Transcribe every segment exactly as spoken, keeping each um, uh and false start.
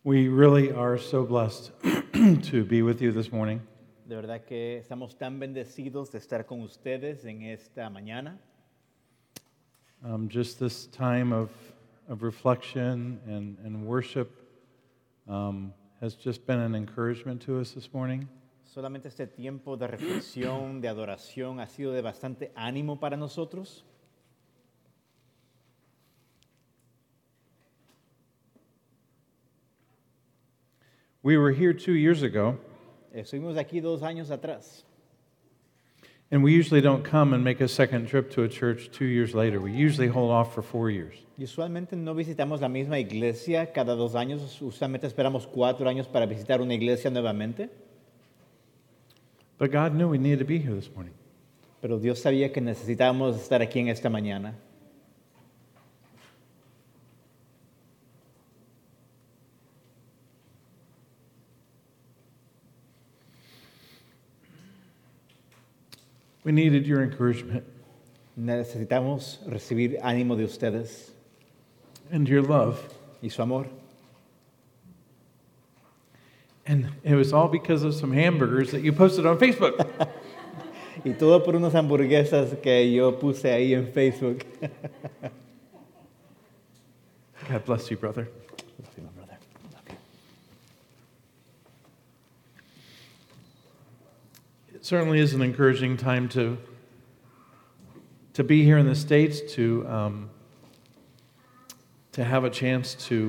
We really are so blessed to be with you this morning. De verdad que estamos tan bendecidos de estar con ustedes en esta mañana. Um, just this time of, of reflection and, and worship um, has just been an encouragement to us this morning. Solamente este tiempo de reflexión, de adoración, ha sido de bastante ánimo para nosotros. We were here two years ago, Estuvimos aquí dos años atrás. and we usually don't come and make a second trip to a church two years later. We usually hold off for four years. Y usualmente no visitamos la misma iglesia cada dos años. Usualmente esperamos cuatro años para visitar una iglesia nuevamente. But God knew we needed to be here this morning. Pero Dios sabía que necesitábamos estar aquí en esta mañana. We needed your encouragement Necesitamos recibir ánimo de ustedes and your love. y su amor. And it was all because of some hamburgers that you posted on Facebook. Y todo por unas hamburguesas que yo puse ahí en Facebook. God bless you, brother. It certainly is an encouraging time to, to be here in the States, to, um, to have a chance to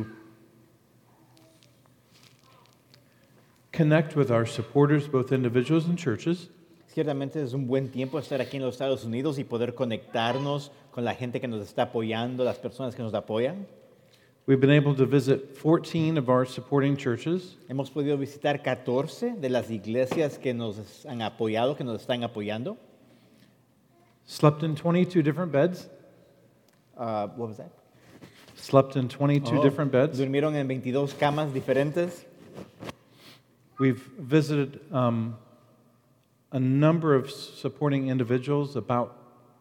connect with our supporters, both individuals and churches. Ciertamente es un buen tiempo estar aquí en los Estados Unidos y poder conectarnos con la gente que nos está apoyando, las personas que nos apoyan. We've been able to visit fourteen of our supporting churches. Hemos podido visitar catorce de las iglesias que nos han apoyado, que nos están apoyando. Slept in twenty-two different beds. Uh, what was that? Slept in twenty-two Oh, different beds. Durmieron en veintidós camas diferentes. We've visited um, a number of supporting individuals, about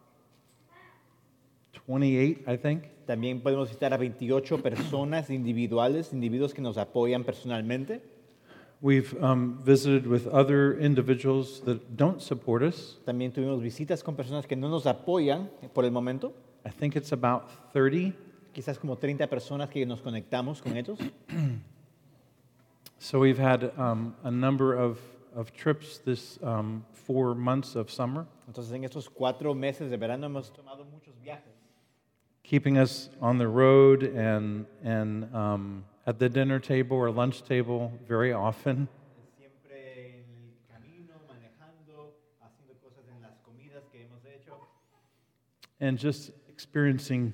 twenty-eight, I think. También podemos visitar a veintiocho personas individuales, individuos que nos apoyan personalmente. We've um, visited with other individuals that don't support us. También tuvimos visitas con personas que no nos apoyan por el momento. I think it's about thirty. Quizás como treinta personas que nos conectamos con ellos. So we've had um, a number of, of trips this um, four months of summer, Entonces en estos cuatro meses de verano hemos tomado muchos viajes. keeping us on the road and, and um, at the dinner table or lunch table very often. Siempre en el camino, manejando, haciendo cosas en las comidas que hemos hecho. And just experiencing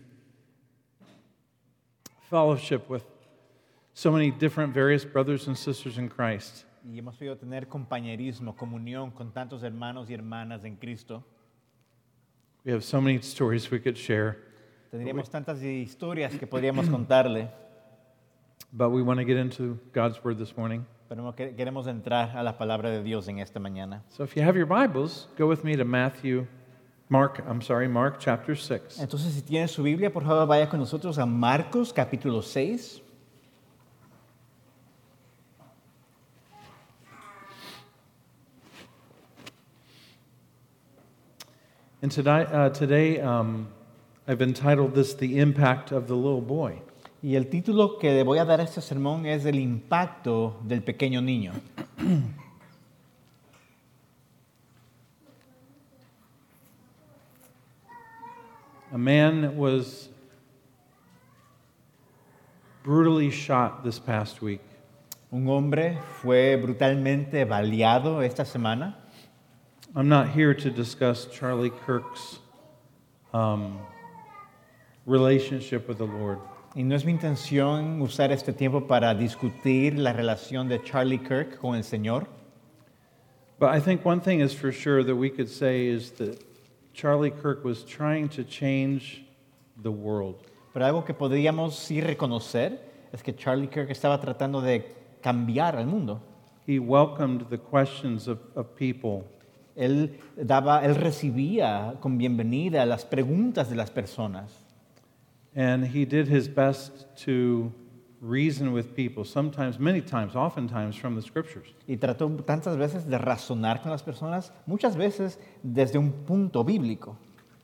fellowship with so many different various brothers and sisters in Christ. Y hemos podido tener compañerismo, comunión con tantos hermanos y hermanas en Cristo. We have so many stories we could share, Tendríamos tantas historias que podríamos contarle, but we want to get into God's Word this morning. pero no que- queremos entrar a la palabra de Dios en esta mañana. So if you have your Bibles, go with me to Matthew, Mark, I'm sorry, Mark chapter six. Entonces, si tiene su Biblia, por favor, vaya con nosotros a Marcos capítulo seis. And today, uh, today um, I've entitled this The Impact of the Little Boy. Y el título que le voy a dar a este sermón es El impacto del pequeño niño. A man was brutally shot this past week. Un hombre fue brutalmente baleado esta semana. I'm not here to discuss Charlie Kirk's um, relationship with the Lord. Y no es mi intención usar este tiempo para discutir la relación de Charlie Kirk con el Señor. But I think one thing is for sure that we could say is that Charlie Kirk was trying to change the world. Pero algo que podríamos sí reconocer es que Charlie Kirk estaba tratando de cambiar al mundo. He welcomed the questions of, of people. Él daba, él recibía con bienvenida las preguntas de las personas. And he did his best to reason with people, sometimes, many times, oftentimes from the scriptures. Y trato tantas veces de razonar con las personas, muchas veces desde un punto bíblico.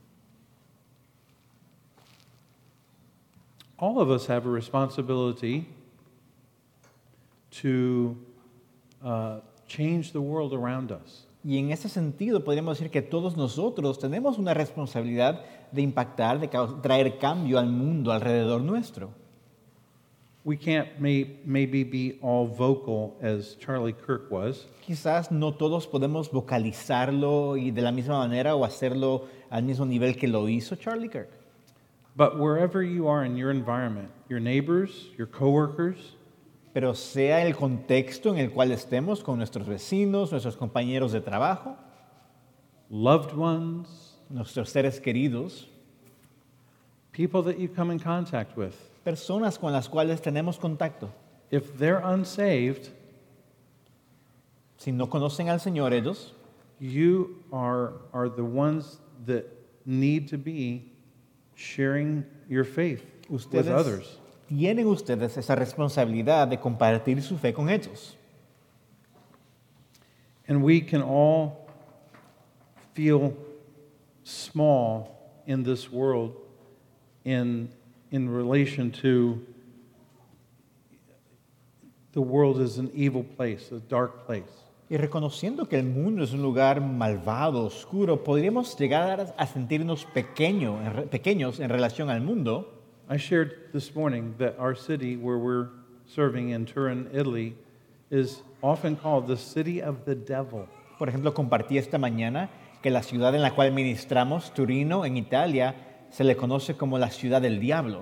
All of us have a responsibility to uh, change the world around us. Y en ese sentido podríamos decir que todos nosotros tenemos una responsabilidad de impactar, de caus- traer cambio al mundo alrededor nuestro. We can't may, maybe be all vocal as Charlie Kirk was, Quizás no todos podemos vocalizarlo y de la misma manera o hacerlo al mismo nivel que lo hizo Charlie Kirk. but wherever you are in your environment, your neighbors, your coworkers, Pero sea el contexto en el cual estemos con nuestros vecinos, nuestros compañeros de trabajo, loved ones, nuestros seres queridos, people that you come in contact with, personas con las cuales tenemos contacto. if they're unsaved, Si no conocen al Señor ellos, you are, are the ones that need to be sharing your faith with ustedes others. tienen ustedes esa responsabilidad de compartir su fe con ellos. And we can all feel small in this world in, in relation to the world is an evil place, a dark place. Y reconociendo que el mundo es un lugar malvado, oscuro, podríamos llegar a sentirnos pequeño, en re- pequeños en relación al mundo. I shared this morning that our city where we're serving in Turin, Italy, is often called the city of the devil. Por ejemplo, compartí esta mañana que la ciudad en la cual ministramos, Turino, en Italia, se le conoce como la ciudad del diablo.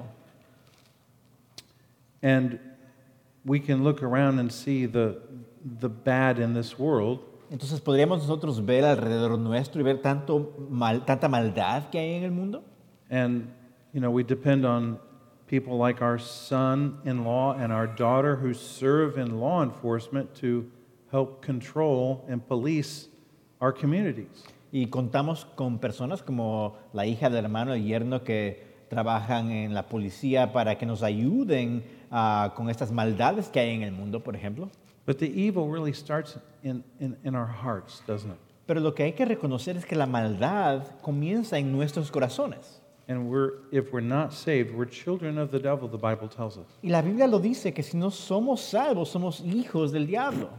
And we can look around and see the, the bad in this world, Entonces, ¿podríamos nosotros ver alrededor nuestro y ver tanto mal, tanta maldad que hay en el mundo? and you know we depend on people like our son-in-law and our daughter who serve in law enforcement to help control and police our communities. Y contamos con personas como la hija del hermano, el yerno, que trabajan en la policía para que nos ayuden ah, con estas maldades que hay en el mundo, por ejemplo. But the evil really starts in, in, in our hearts, doesn't it? Pero lo que hay que reconocer es que la maldad comienza en nuestros corazones. And we're, if we're not saved, we're children of the devil, the Bible tells us. Y la Biblia lo dice, que si no somos salvos, somos hijos del diablo.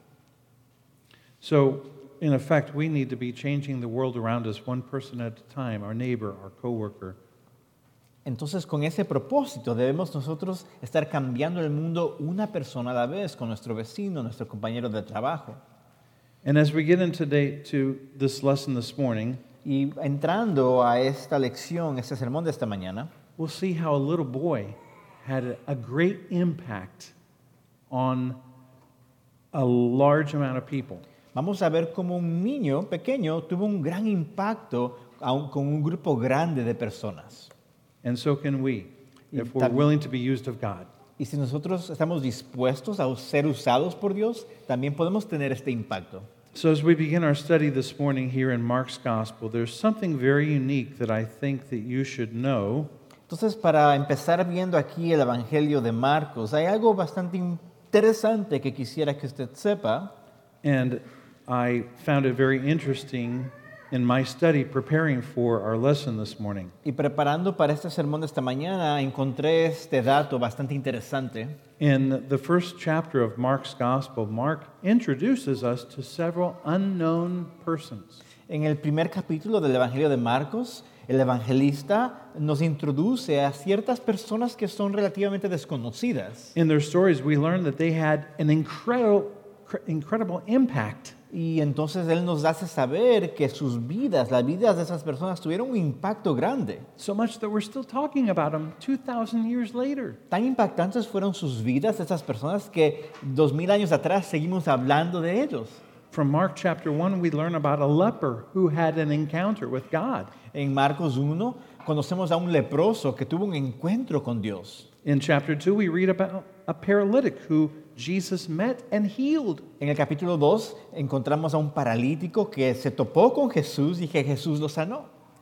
So, in effect, we need to be changing the world around us one person at a time, our neighbor, our coworker. Entonces, con ese propósito debemos nosotros estar cambiando el mundo una persona a la vez, con nuestro vecino, nuestro compañero de trabajo. And as we get into day, to this lesson this morning, Y entrando a esta lección, este sermón de esta mañana, we'll see how a little boy had a, a great impact on a large amount of people. vamos a ver cómo un niño pequeño tuvo un gran impacto a un- con un grupo grande de personas. And so can we, Y if we're tam- willing to be used of God. Y si nosotros estamos dispuestos a ser usados por Dios, también podemos tener este impacto. So as we begin our study this morning here in Mark's Gospel, there's something very unique that I think that you should know. Entonces, para empezar viendo aquí el Evangelio de Marcos, hay algo bastante interesante que quisiera que usted sepa. And I found it very interesting in my study preparing for our lesson this morning. Y preparando para este sermón de esta mañana, encontré este dato bastante interesante. In the first chapter of Mark's Gospel, Mark introduces us to several unknown persons. En el primer capítulo del Evangelio de Marcos, el evangelista nos introduce a ciertas personas que son relativamente desconocidas. In their stories, we learn that they had an incredible, incredible impact. Y entonces él nos hace saber que sus vidas, las vidas de esas personas tuvieron un impacto grande. So much that we're still talking about them two thousand years later. Tan impactantes fueron sus vidas de esas personas que dos mil años atrás seguimos hablando de ellos. From Mark chapter one, we learn about a leper who had an encounter with God. En Marcos uno conocemos a un leproso que tuvo un encuentro con Dios. In chapter two, we read about a paralytic who Jesus met and healed. En el capítulo dos encontramos a un paralítico que se topó con Jesús y que Jesús lo sanó.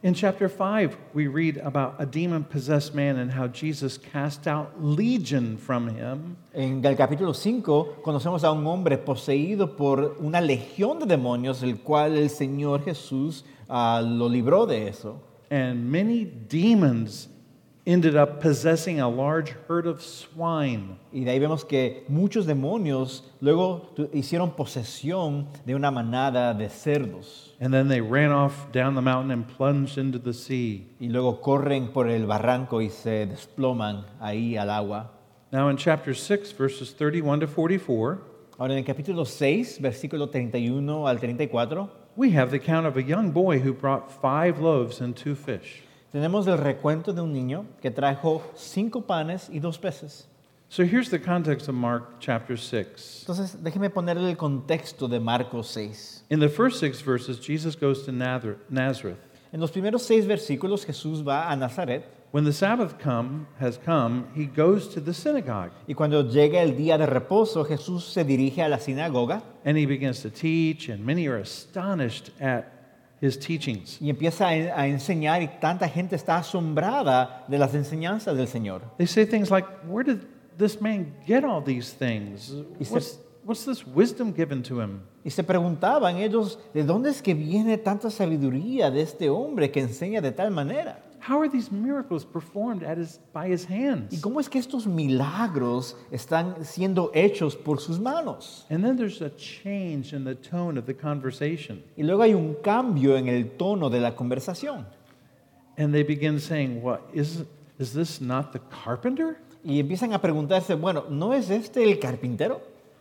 In chapter five, we read about a demon-possessed man and how Jesus cast out legion from him. En el capítulo cinco conocemos a un hombre poseído por una legión de demonios, el cual el Señor Jesús uh, lo libró de eso. And many demons ended up possessing a large herd of swine. Y de ahí vemos que muchos demonios luego tu- hicieron posesión de una manada de cerdos. And then they ran off down the mountain and plunged into the sea. Y luego corren por el barranco y se desploman ahí al agua. Now in chapter six, verses thirty-one to forty-four, Ahora en el capítulo seis, versículo treinta y uno al treinta y cuatro, we have the account of a young boy who brought five loaves and two fish. tenemos el recuento de un niño que trajo cinco panes y dos peces. So here's the context of Mark chapter six. Entonces, déjeme ponerle el contexto de Marcos seis. In the first six verses, Jesus goes to Nazar- Nazareth. En los primeros seis versículos, Jesús va a Nazaret When the Sabbath come, has come, he goes to the synagogue y cuando llega el día de reposo, Jesús se dirige a la sinagoga and he begins to teach, and many are astonished at his teachings. y empieza a, a enseñar y tanta gente está asombrada de las enseñanzas del Señor. They say things like, where did this man get all these things? Y se- What's, what's this wisdom given to him? Y se preguntaban ellos, ¿de dónde es que viene tanta sabiduría de este hombre que enseña de tal manera? How are these miracles performed at his, by his ¿Y hands? cómo es que estos milagros están siendo hechos por sus manos? And then there's a change in the tone of the conversation. Y luego hay un cambio en el tono de la conversación. And they begin saying, what, is, is this not the carpenter? Y empiezan a preguntarse, bueno, ¿no es este el carpintero?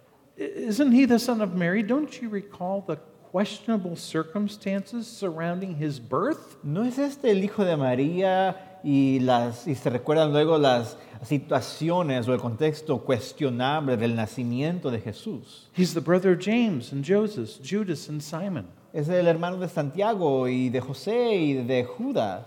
I- Isn't he the son of Mary? Don't you recall the questionable circumstances surrounding his birth? ¿No es este el hijo de María? Y, las, y se recuerdan luego las situaciones o el contexto cuestionable del nacimiento de Jesús. He's the brother of James and Joseph, Judas and Simon. Es el hermano de Santiago y de José y de Judas.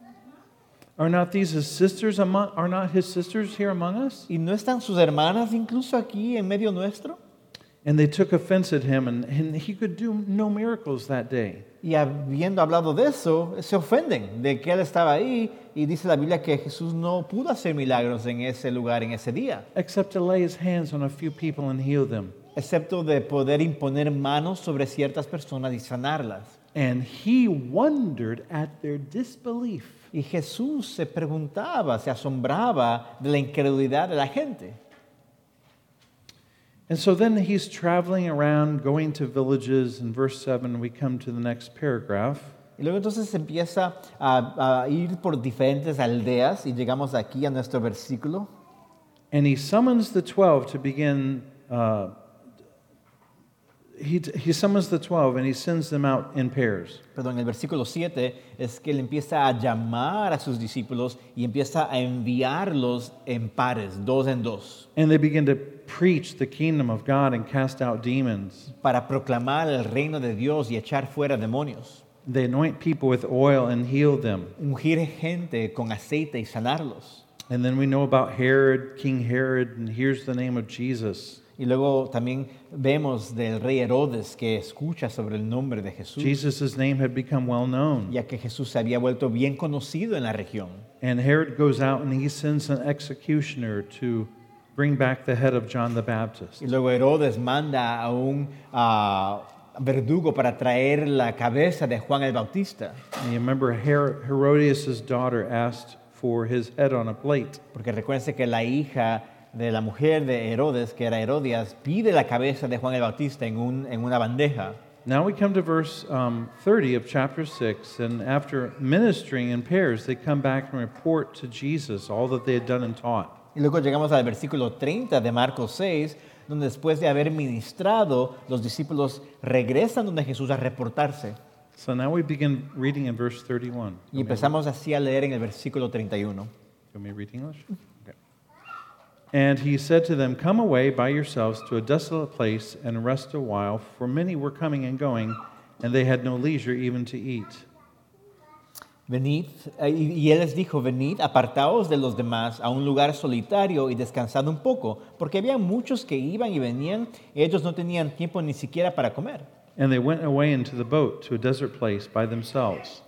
Are not these his sisters among, are not his sisters here among us? ¿Y no están sus hermanas incluso aquí en medio nuestro? And they took offense at him, and, and he could do no miracles that day. Y habiendo hablado de eso, se ofenden de que él estaba ahí y dice la Biblia que Jesús no pudo hacer milagros en ese lugar, en ese día, Except to lay his hands on a few people and heal them. excepto de poder imponer manos sobre ciertas personas y sanarlas. And he wondered at their disbelief. Y Jesús se preguntaba, se asombraba de la incredulidad de la gente. And so then he's traveling around, going to villages. In verse seven, we come to the next paragraph. Y luego entonces empieza a, a ir por diferentes aldeas y llegamos aquí a nuestro versículo. And he summons the twelve to begin. Uh, he, he summons the twelve and he sends them out in pairs. Perdón, el versículo siete es que él empieza a llamar a sus discípulos y empieza a enviarlos en pares, dos en dos, And they begin to preach the kingdom of God and cast out demons. para proclamar el reino de Dios y echar fuera demonios, They anoint people with oil and heal them. ungir gente con aceite y sanarlos. And then we know about Herod, King Herod, and here's the name of Jesus. Y luego también vemos del rey Herodes que escucha sobre el nombre de Jesús, Jesus' name had become well known. ya que Jesús se había vuelto bien conocido en la región. And Herod goes out and he sends an executioner to bring back the head of John the Baptist. Y luego Herodes manda a un ah, verdugo para traer la cabeza de Juan el Bautista, And you remember Her- Herodias' daughter asked for his head on a plate. porque recuérdense que la hija de la mujer de Herodes, que era Herodias, pide la cabeza de Juan el Bautista en, un, en una bandeja. Now we come to verse um, thirty of chapter six, and after ministering in pairs, they come back and report to Jesus all that they had done and taught. Y luego llegamos al versículo treinta de Marcos seis, donde después de haber ministrado, los discípulos regresan donde Jesús a reportarse. So now we begin reading in verse thirty-one. Y empezamos así a leer en el versículo treinta y uno. You want me to read English? Okay. And he said to them, "Come away by yourselves to a desolate place and rest a while, for many were coming and going, and they had no leisure even to eat." Venid, eh, y y él les dijo, venid, apartaos de los demás a un lugar solitario y descansad un poco, porque había muchos que iban y venían, y ellos no tenían tiempo ni siquiera para comer. And they went away into the boat to a desert place by themselves.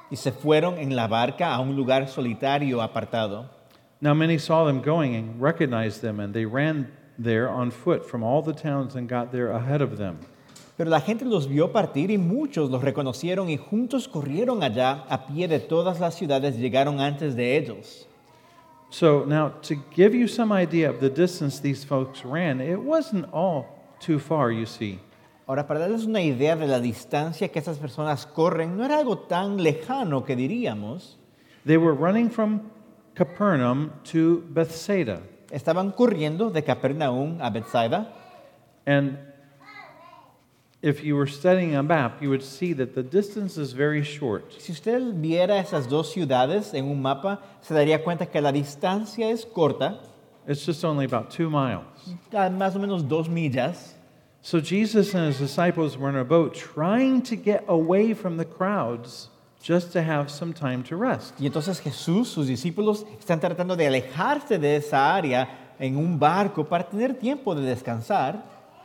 y se fueron en la barca a un lugar solitario apartado. Now many saw them going and recognized them, and they ran there on foot from all the towns and got there ahead of them. Pero la gente los vio partir y muchos los reconocieron y juntos corrieron allá a pie de todas las ciudades, llegaron antes de ellos. So now, to give you some idea of the distance these folks ran, it wasn't all too far, you see. Ahora, para darles una idea de la distancia que esas personas corren, no era algo tan lejano que diríamos. They were running from Capernaum to Bethsaida. Estaban corriendo de Capernaum a Bethsaida. And if you were studying a map, you would see that the distance is very short. Si usted viera esas dos ciudades en un mapa, se daría cuenta que la distancia es corta, It's just only about two miles. a más o menos dos millas. So Jesus and his disciples were in a boat trying to get away from the crowds just to have some time to rest. Y entonces Jesús, sus discípulos, están tratando de alejarse de esa área en un barco para tener tiempo de descansar.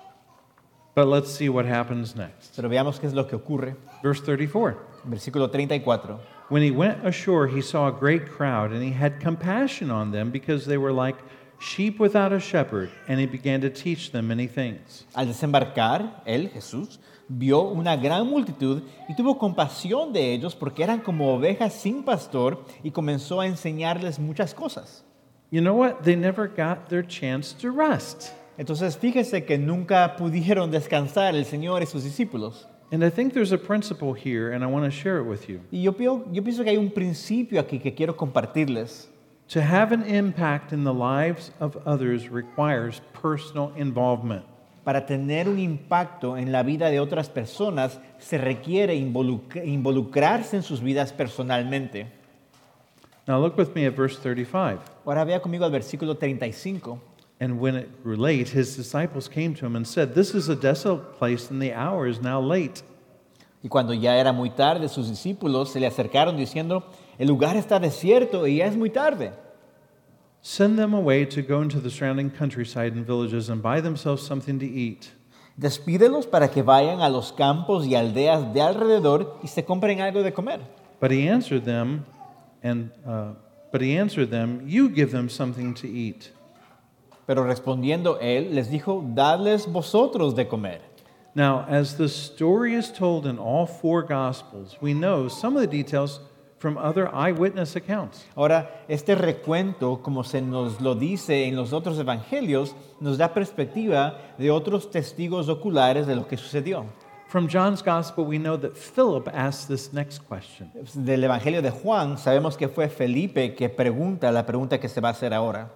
But let's see what happens next. Pero veamos qué es lo que ocurre. Verse thirty-four. Versículo treinta y cuatro. When he went ashore, he saw a great crowd, and he had compassion on them because they were like sheep without a shepherd, and he began to teach them many things. Al desembarcar, él, Jesús, vio una gran multitud y tuvo compasión de ellos porque eran como ovejas sin pastor y comenzó a enseñarles muchas cosas. You know what? They never got their chance to rest. Entonces, fíjese que nunca pudieron descansar el Señor y sus discípulos. And I think there's a principle here, and I want to share it with you. Y yo, pio- yo pienso que hay un principio aquí que quiero compartirles. To have an impact in the lives of others requires personal involvement. Para tener un impacto en la vida de otras personas, se requiere involuc- involucrarse en sus vidas personalmente. Now look with me at verse thirty-five. Ahora vea conmigo al versículo treinta y cinco. And when it grew late, his disciples came to him and said, "This is a desolate place, and the hour is now late. Y cuando ya era muy tarde, sus discípulos se le acercaron diciendo, el lugar está desierto y ya es muy tarde. Send them away to go into the surrounding countryside and villages and buy themselves something to eat." Despídelos para que vayan a los campos y aldeas de alrededor y se compren algo de comer. But he answered them, and uh, but he answered them, "You give them something to eat." Pero respondiendo él, les dijo, dadles vosotros de comer. Now, as the story is told in all four Gospels, we know some of the details from other eyewitness accounts. Ahora, este recuento, como se nos lo dice en los otros evangelios, nos da perspectiva de otros testigos oculares de lo que sucedió. From John's Gospel, we know that Philip asked this next question. Del evangelio de Juan, sabemos que fue Felipe que pregunta la pregunta que se va a hacer ahora.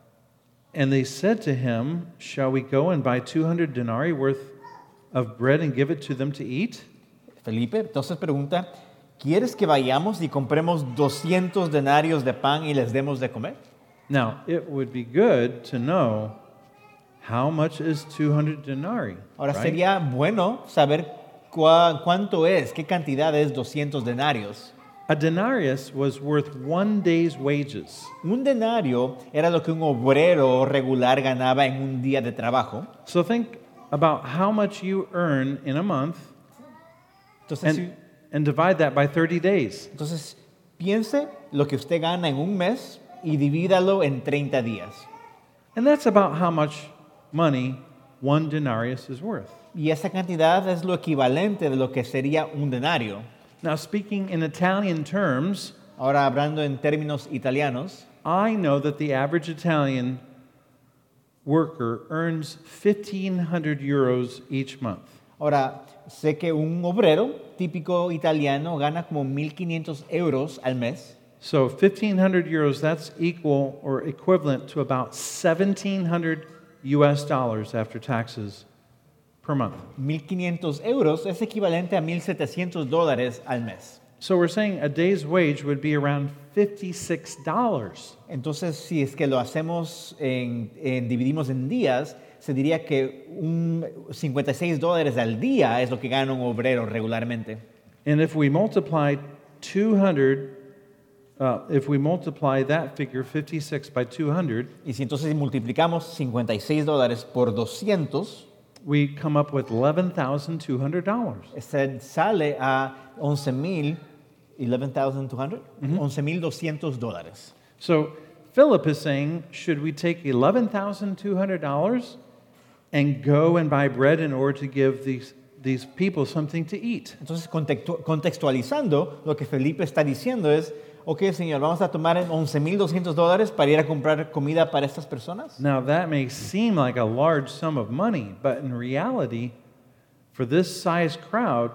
And they said to him, "Shall we go and buy two hundred denarii worth of bread and give it to them to eat?" Felipe entonces pregunta, ¿quieres que vayamos y compremos doscientos denarios de pan y les demos de comer? Now, it would be good to know how much is two hundred denarii. Ahora right? sería bueno saber cua- cuánto es, qué cantidad es doscientos denarios. A denarius was worth one day's wages. Un denario era lo que un obrero regular ganaba en un día de trabajo. So think about how much you earn in a month Entonces, and, si- and divide that by thirty days. entonces piense lo que usted gana en un mes y divídalo en treinta días. And that's about how much money one denarius is worth. Y esa cantidad es lo equivalente de lo que sería un denario. Now, speaking in Italian terms, Ahora, hablando en términos italianos, I know that the average Italian worker earns fifteen hundred euros each month. ahora sé que un obrero típico italiano gana como mil quinientos euros al mes. So fifteen hundred euros, that's equal or equivalent to about seventeen hundred U S dollars after taxes per month. mil quinientos euros es equivalente a mil setecientos dólares al mes. So we're saying a day's wage would be around fifty-six dollars. Entonces, si es que lo hacemos, en, en- dividimos en días, se diría que un cincuenta y seis dólares al día es lo que gana un obrero regularmente. And if we multiply two hundred, uh, if we multiply that figure fifty-six by two hundred, Y si entonces multiplicamos cincuenta y seis dólares por doscientos, we come up with eleven thousand two hundred dollars. se sale a once mil eleven thousand two hundred, once mil doscientos dólares. So Philip is saying, should we take eleven thousand two hundred dollars and go and buy bread in order to give these, these people something to eat? Entonces, contextu- contextualizando, lo que Felipe está diciendo es, ok, Señor, vamos a tomar once mil doscientos dólares para ir a comprar comida para estas personas. Now that may seem like a large sum of money, but in reality, for this size crowd,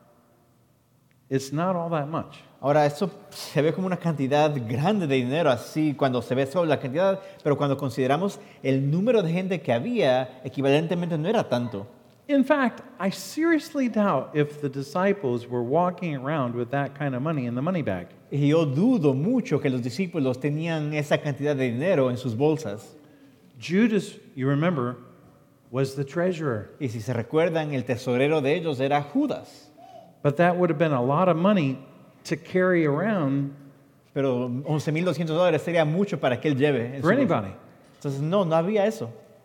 it's not all that much. Ahora, esto se ve como una cantidad grande de dinero, así cuando se ve solo la cantidad, pero cuando consideramos el número de gente que había, equivalentemente no era tanto. In fact, I seriously doubt if the disciples were walking around with that kind of money in the money bag. Y yo dudo mucho que los discípulos tenían esa cantidad de dinero en sus bolsas. Judas, you remember, was the treasurer. Y si se recuerdan, el tesorero de ellos era Judas. But that would have been a lot of money to carry around Pero once mil doscientos dólares sería mucho para que él lleve. En for su bolsa. anybody. Entonces, no, no había eso.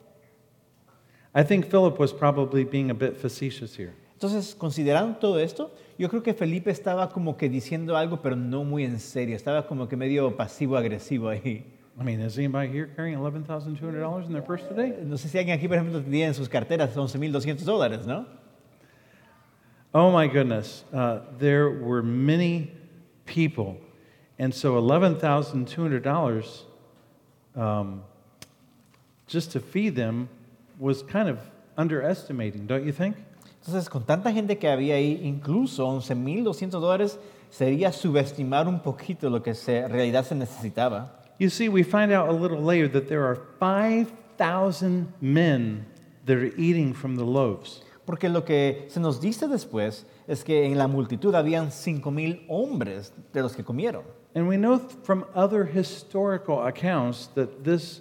I think Philip was probably being a bit facetious here. Entonces, considerando todo esto, yo creo que Felipe estaba como que diciendo algo, pero no muy en serio. Estaba como que medio pasivo-agresivo ahí. I mean, is anybody here carrying eleven thousand two hundred dollars in their purse today? No sé si alguien aquí, por ejemplo, tenía en sus carteras once mil doscientos dólares, ¿no? Oh my goodness, uh, there were many people, and so eleven thousand two hundred dollars um, just to feed them was kind of underestimating, don't you think? Entonces, con tanta gente que había ahí, incluso once mil doscientos dólares sería subestimar un poquito lo que se, en realidad se necesitaba. You see, we find out a little later that there are five thousand men that are eating from the loaves. Porque lo que se nos dice después es que en la multitud habían cinco mil hombres de los que comieron. And we know th- from other historical accounts that this,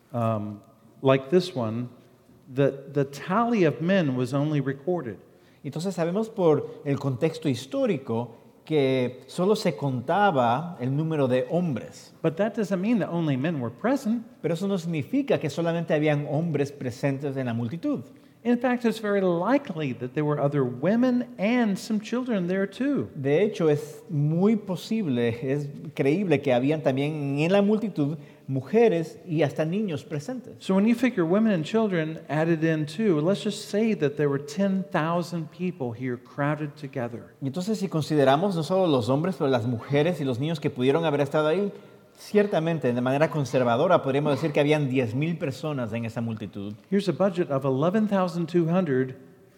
um, like this one, that the tally of men was only recorded. Entonces sabemos por el contexto histórico que solo se contaba el número de hombres. But that doesn't mean that only men were present. Pero eso no significa que solamente habían hombres presentes en la multitud. In fact, it's very likely that there were other women and some children there too. De hecho, es muy posible, es creíble que habían también en la multitud mujeres y hasta niños presentes. So when you figure women and children added in too, let's just say that there were ten thousand people here crowded together. Y entonces, si consideramos no solo los hombres, pero las mujeres y los niños que pudieron haber estado ahí, ciertamente, de manera conservadora, podríamos decir que habían diez mil personas en esa multitud. Here's a budget of eleven thousand two hundred.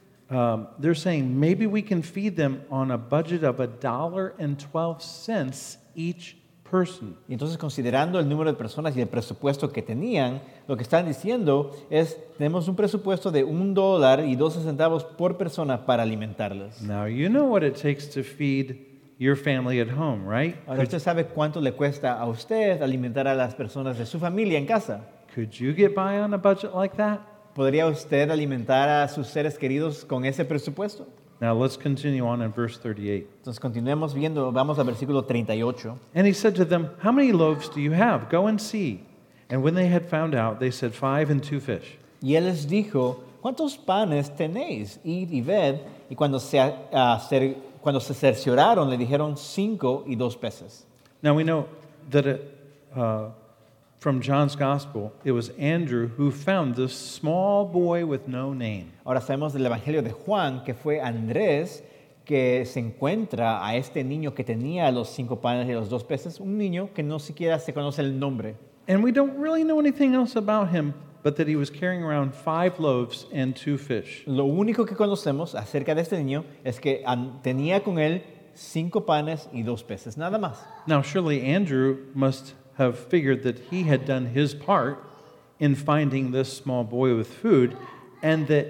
Um, they're saying maybe we can feed them on a budget of a dollar and twelve cents each person. Y entonces, considerando el número de personas y el presupuesto que tenían, lo que están diciendo es, tenemos un presupuesto de un dólar y doce centavos por persona para alimentarlas. Now you know what it takes to feed your family at home, right? Ahora, usted sabe cuánto le cuesta a usted alimentar a las personas de su familia en casa. Could you get by on a budget like that? ¿Podría usted alimentar a sus seres queridos con ese presupuesto? Now let's continue on in verse thirty-eight. Entonces, continuemos viendo, vamos al versículo treinta y ocho. And he said to them, how many loaves do you have? Go and see. And when they had found out, they said, five and two fish. Y él les dijo, ¿cuántos panes tenéis? Id y ved. Y cuando se, uh, cer- cuando se cercioraron, le dijeron cinco y dos peces. Now we know that it, uh, from John's gospel, it was Andrew who found this small boy with no name. Ahora sabemos del Evangelio de Juan que fue Andrés que se encuentra a este niño que tenía los cinco panes y los dos peces, un niño que no siquiera se conoce el nombre. And we don't really know anything else about him, but that he was carrying around five loaves and two fish. Lo único que conocemos acerca de este niño es que an- tenía con él cinco panes y dos peces, nada más. Now, surely Andrew must have figured that he had done his part in finding this small boy with food, and that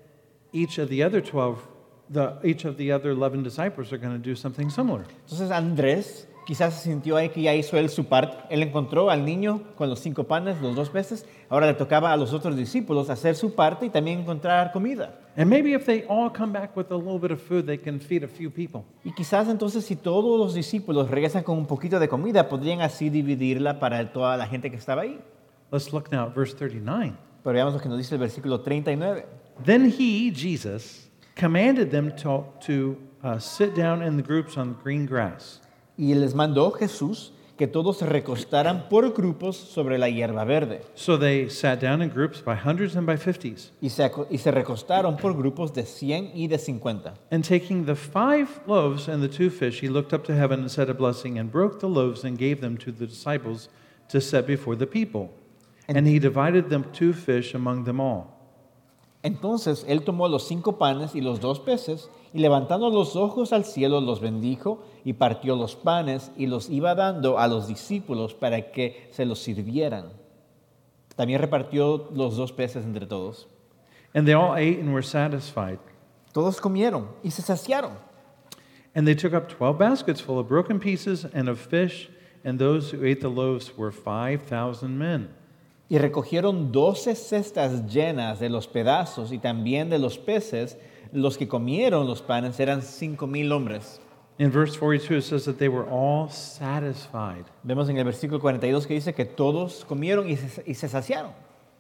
each of the other twelve, the, each of the other eleven disciples are going to do something similar. Entonces Andrés quizás se sintió ahí que ya hizo él su parte. Él encontró al niño con los cinco panes, los dos peces. Ahora le tocaba a los otros discípulos hacer su parte y también encontrar comida. And maybe if they all come back with a little bit of food, they can feed a few people. Y quizás entonces si todos los discípulos regresan con un poquito de comida, podrían así dividirla para toda la gente que estaba ahí. Let's look now at verse thirty-nine. Pero veamos lo que nos dice el versículo treinta y nueve. Then he, Jesus, commanded them to, to uh, sit down in the groups on the green grass. Y les mandó Jesús que todos se recostaran por grupos sobre la hierba verde. So they sat down in groups by hundreds and by fifties. Y se, aco- y se recostaron por grupos de cien y de cincuenta. And taking the five loaves and the two fish, he looked up to heaven and said a blessing and broke the loaves and gave them to the disciples to set before the people. And he divided them two fish among them all. Entonces él tomó los cinco panes y los dos peces, y levantando los ojos al cielo los bendijo, y partió los panes y los iba dando a los discípulos para que se los sirvieran. También repartió los dos peces entre todos. And they all ate and were satisfied. Todos comieron y se saciaron. And they took up twelve baskets full of broken pieces and of fish, and those who ate the loaves were five thousand men. Y recogieron doce cestas llenas de los pedazos y también de los peces. Los que comieron los panes eran cinco mil hombres. In verse forty-two, it says that they were all satisfied. Vemos en el versículo cuarenta y dos que dice que todos comieron y se, y se saciaron.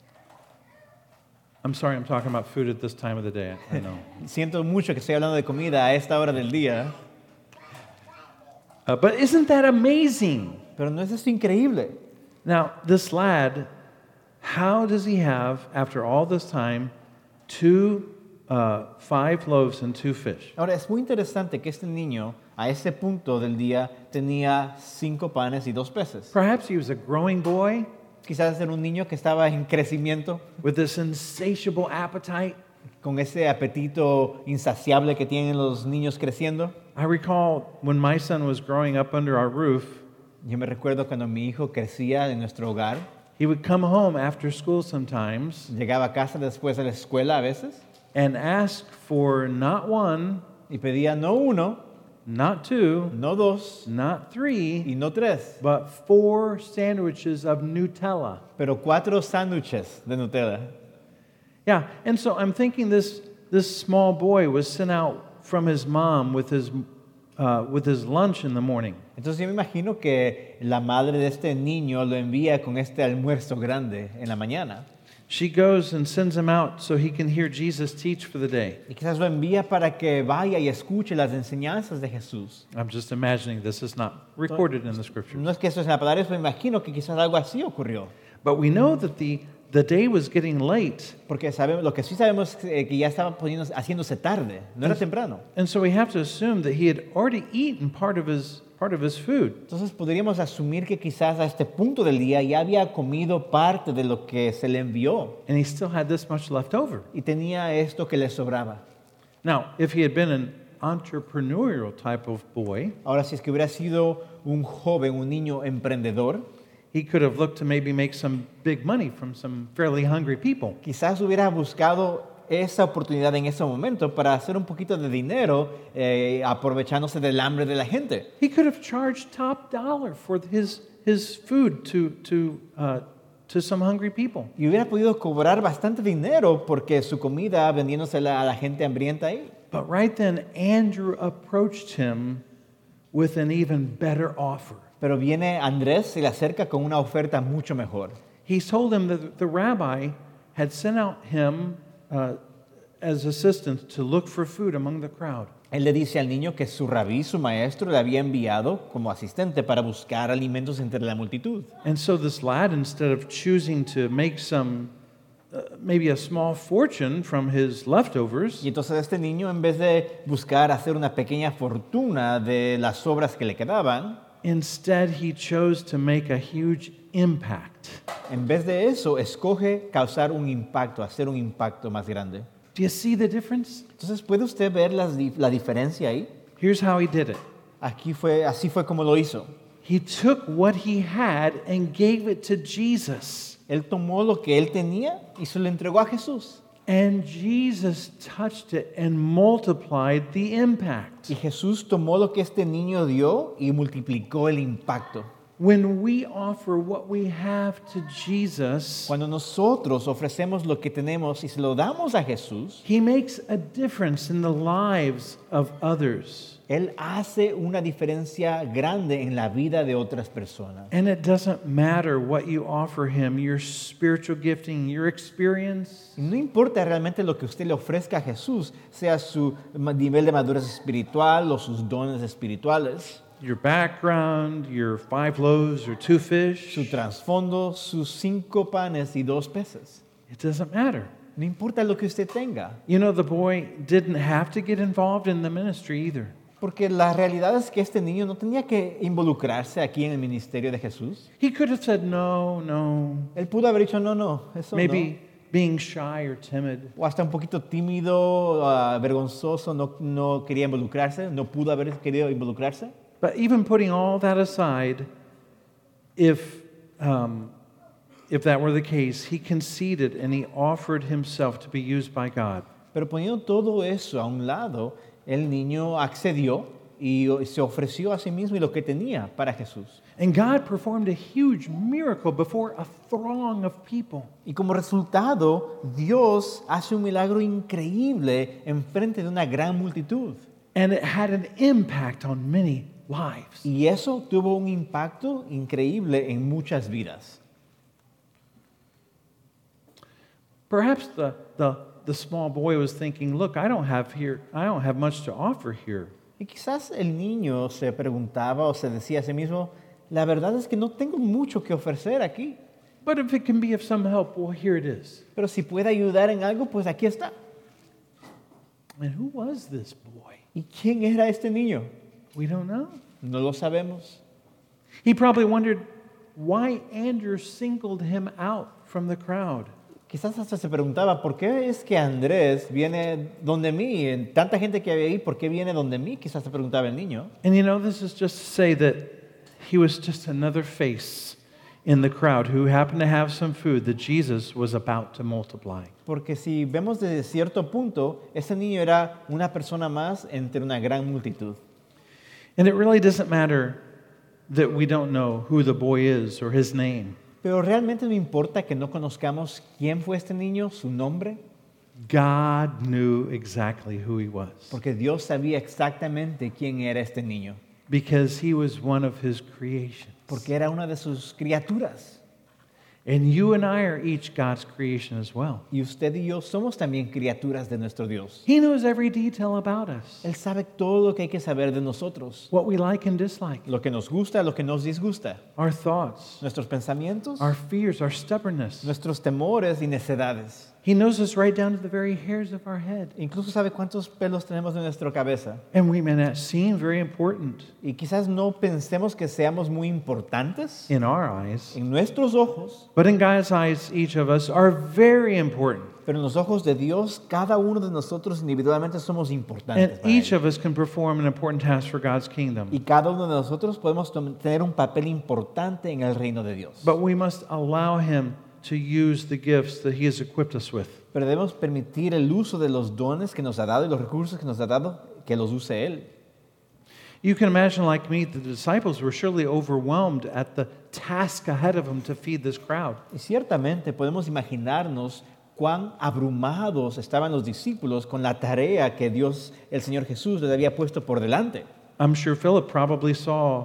I'm sorry, I'm talking about food at this time of the day. I know. Siento mucho que estoy hablando de comida a esta hora del día, Uh, but isn't that amazing? pero ¿no es esto increíble? Now, this lad, how does he have, after all this time, two, uh, five loaves and two fish? Ahora, es muy interesante que este niño, a este punto del día, tenía cinco panes y dos peces. Perhaps he was a growing boy Quizás era un niño que estaba en crecimiento, with this insatiable appetite. con ese apetito insaciable que tienen los niños creciendo. I recall when my son was growing up under our roof, Yo me recuerdo cuando mi hijo crecía en nuestro hogar, he would come home after school sometimes llegaba a casa después de la escuela a veces and ask for not one, y pedía no uno, not two, no dos not three, y no tres, but four sandwiches of Nutella. pero cuatro sándwiches de Nutella. Yeah, and so I'm thinking this this small boy was sent out from his mom with his uh, with his lunch in the morning, Entonces yo me imagino que la madre de este niño lo envía con este almuerzo grande en la mañana. She goes and sends him out so he can hear Jesus teach for the day. Y quizás lo envía para que vaya y escuche las enseñanzas de Jesús. I'm just imagining this is not recorded in the scripture. No es que eso es la palabra, me imagino que quizás algo así ocurrió. But we know that the, the day was getting late, Porque sabemos, lo que sí sabemos es que ya estaba poniéndose- haciéndose tarde, no era temprano. and so we have to assume that he had already eaten part of his part of his food. Entonces podríamos asumir que quizás a este punto del día ya había comido parte de lo que se le envió And he still had this much left over. y tenía esto que le sobraba. Now, if he had been an entrepreneurial type of boy, Ahora, si es que hubiera sido un joven, un niño emprendedor, he could have looked to maybe make some big money from some fairly hungry people. quizás hubiera buscado esa oportunidad en ese momento para hacer un poquito de dinero eh, aprovechándose del hambre de la gente. He could have charged top dollar for his his food to to uh, to some hungry people. Y hubiera podido cobrar bastante dinero porque su comida vendiéndosela a la gente hambrienta ahí. But right then, Andrew approached him with an even better offer. Pero viene Andrés, se le acerca con una oferta mucho mejor. He told him that the rabbi had sent out him uh, as assistant to look for food among the crowd. Él le dice al niño que su rabí, su maestro, le había enviado como asistente para buscar alimentos entre la multitud. And so this lad, instead of choosing to make some, uh, maybe a small fortune from his leftovers, Y entonces este niño, en vez de buscar hacer una pequeña fortuna de las sobras que le quedaban, instead he chose to make a huge impact. en vez de eso, escoge causar un impacto, hacer un impacto más grande. Do you see the difference? Entonces, ¿puede usted ver las di- la diferencia ahí? Here's how he did it. Aquí fue, así fue como lo hizo. He took what he had and gave it to Jesus. Él tomó lo que él tenía y se lo entregó a Jesús. And Jesus touched it and multiplied the impact. Y Jesús tomó lo que este niño dio y multiplicó el impacto. When we offer what we have to Jesus, Cuando nosotros ofrecemos lo que tenemos y se lo damos a Jesús, he makes a difference in the lives of others. Él hace una diferencia grande en la vida de otras personas. And it doesn't matter what you offer him, your spiritual gifting, your experience. Y no importa realmente lo que usted le ofrezca a Jesús, sea su ma- nivel de madurez espiritual o sus dones espirituales. your background, your five loaves or two fish. su trasfondo, sus cinco panes y dos peces. It doesn't matter. No importa lo que usted tenga, You know, the boy didn't have to get involved in the ministry either. porque la realidad es que este niño no tenía que involucrarse aquí en el ministerio de Jesús. He could have said, no, no, Él pudo haber dicho, no, no, eso maybe being shy or timid. no. O hasta un poquito tímido, ah, vergonzoso, no, no quería involucrarse, no pudo haber querido involucrarse. But even putting all that aside, if, um, if that were the case, he conceded and he offered himself to be used by God. Pero poniendo todo eso a un lado, el niño accedió y se ofreció a sí mismo y lo que tenía para Jesús. And God performed a huge miracle before a throng of people. Y como resultado, Dios hace un milagro increíble en frente de una gran multitud. And it had an impact on many lives. Y eso tuvo un impacto increíble en muchas vidas. Perhaps the, the, the small boy was thinking, look, I don't have here, I don't have much to offer here. Y quizás el niño se preguntaba o se decía a sí mismo, la verdad es que no tengo mucho que ofrecer aquí, But if it can be of some help, well, here it is. pero si puede ayudar en algo, pues aquí está. And who was this boy? ¿Y quién era este niño? We don't know. No lo sabemos. He probably wondered why Andrew singled him out from the crowd. Quizás hasta se preguntaba, ¿por qué es que Andrés viene donde mí? En tanta gente que había ahí, ¿por qué viene donde mí? Quizás se preguntaba el niño. And you know, this is just to say that he was just another face in the crowd who happened to have some food that Jesus was about to multiply. Porque si vemos desde cierto punto, ese niño era una persona más entre una gran multitud. And it really doesn't matter that we don't know who the boy is or his name. Pero realmente no importa que no conozcamos quién fue este niño, su nombre, God knew exactly who he was porque Dios sabía exactamente quién era este niño, because he was one of his creations. porque era una de sus criaturas. And you and I are each God's creation as well. Y usted y yo somos también criaturas de nuestro Dios. He knows every detail about us, Él sabe todo lo que hay que saber de nosotros, what we like and dislike, lo que nos gusta, lo que nos disgusta, our thoughts, nuestros pensamientos, our fears, our stubbornness. nuestros temores y necedades. He knows us right down to the very hairs of our head. Incluso sabe cuántos pelos tenemos en nuestra cabeza. And we may not seem very important Y quizás no pensemos que seamos muy importantes in our eyes, en nuestros ojos, but in God's eyes, each of us are very important. pero en los ojos de Dios, cada uno de nosotros individualmente somos importantes. And para each Él. of us can perform an important task for God's kingdom. Y cada uno de nosotros podemos tom- tener un papel importante en el reino de Dios. But we must allow Him to use the gifts that He has equipped us with. Pero debemos permitir el uso de los dones que nos ha dado y los recursos que nos ha dado, que los use Él. You can imagine, like me, the disciples were surely overwhelmed at the task ahead of them to feed this crowd. Y ciertamente podemos imaginarnos cuán abrumados estaban los discípulos con la tarea que Dios, el Señor Jesús, les había puesto por delante. I'm sure Philip probably saw,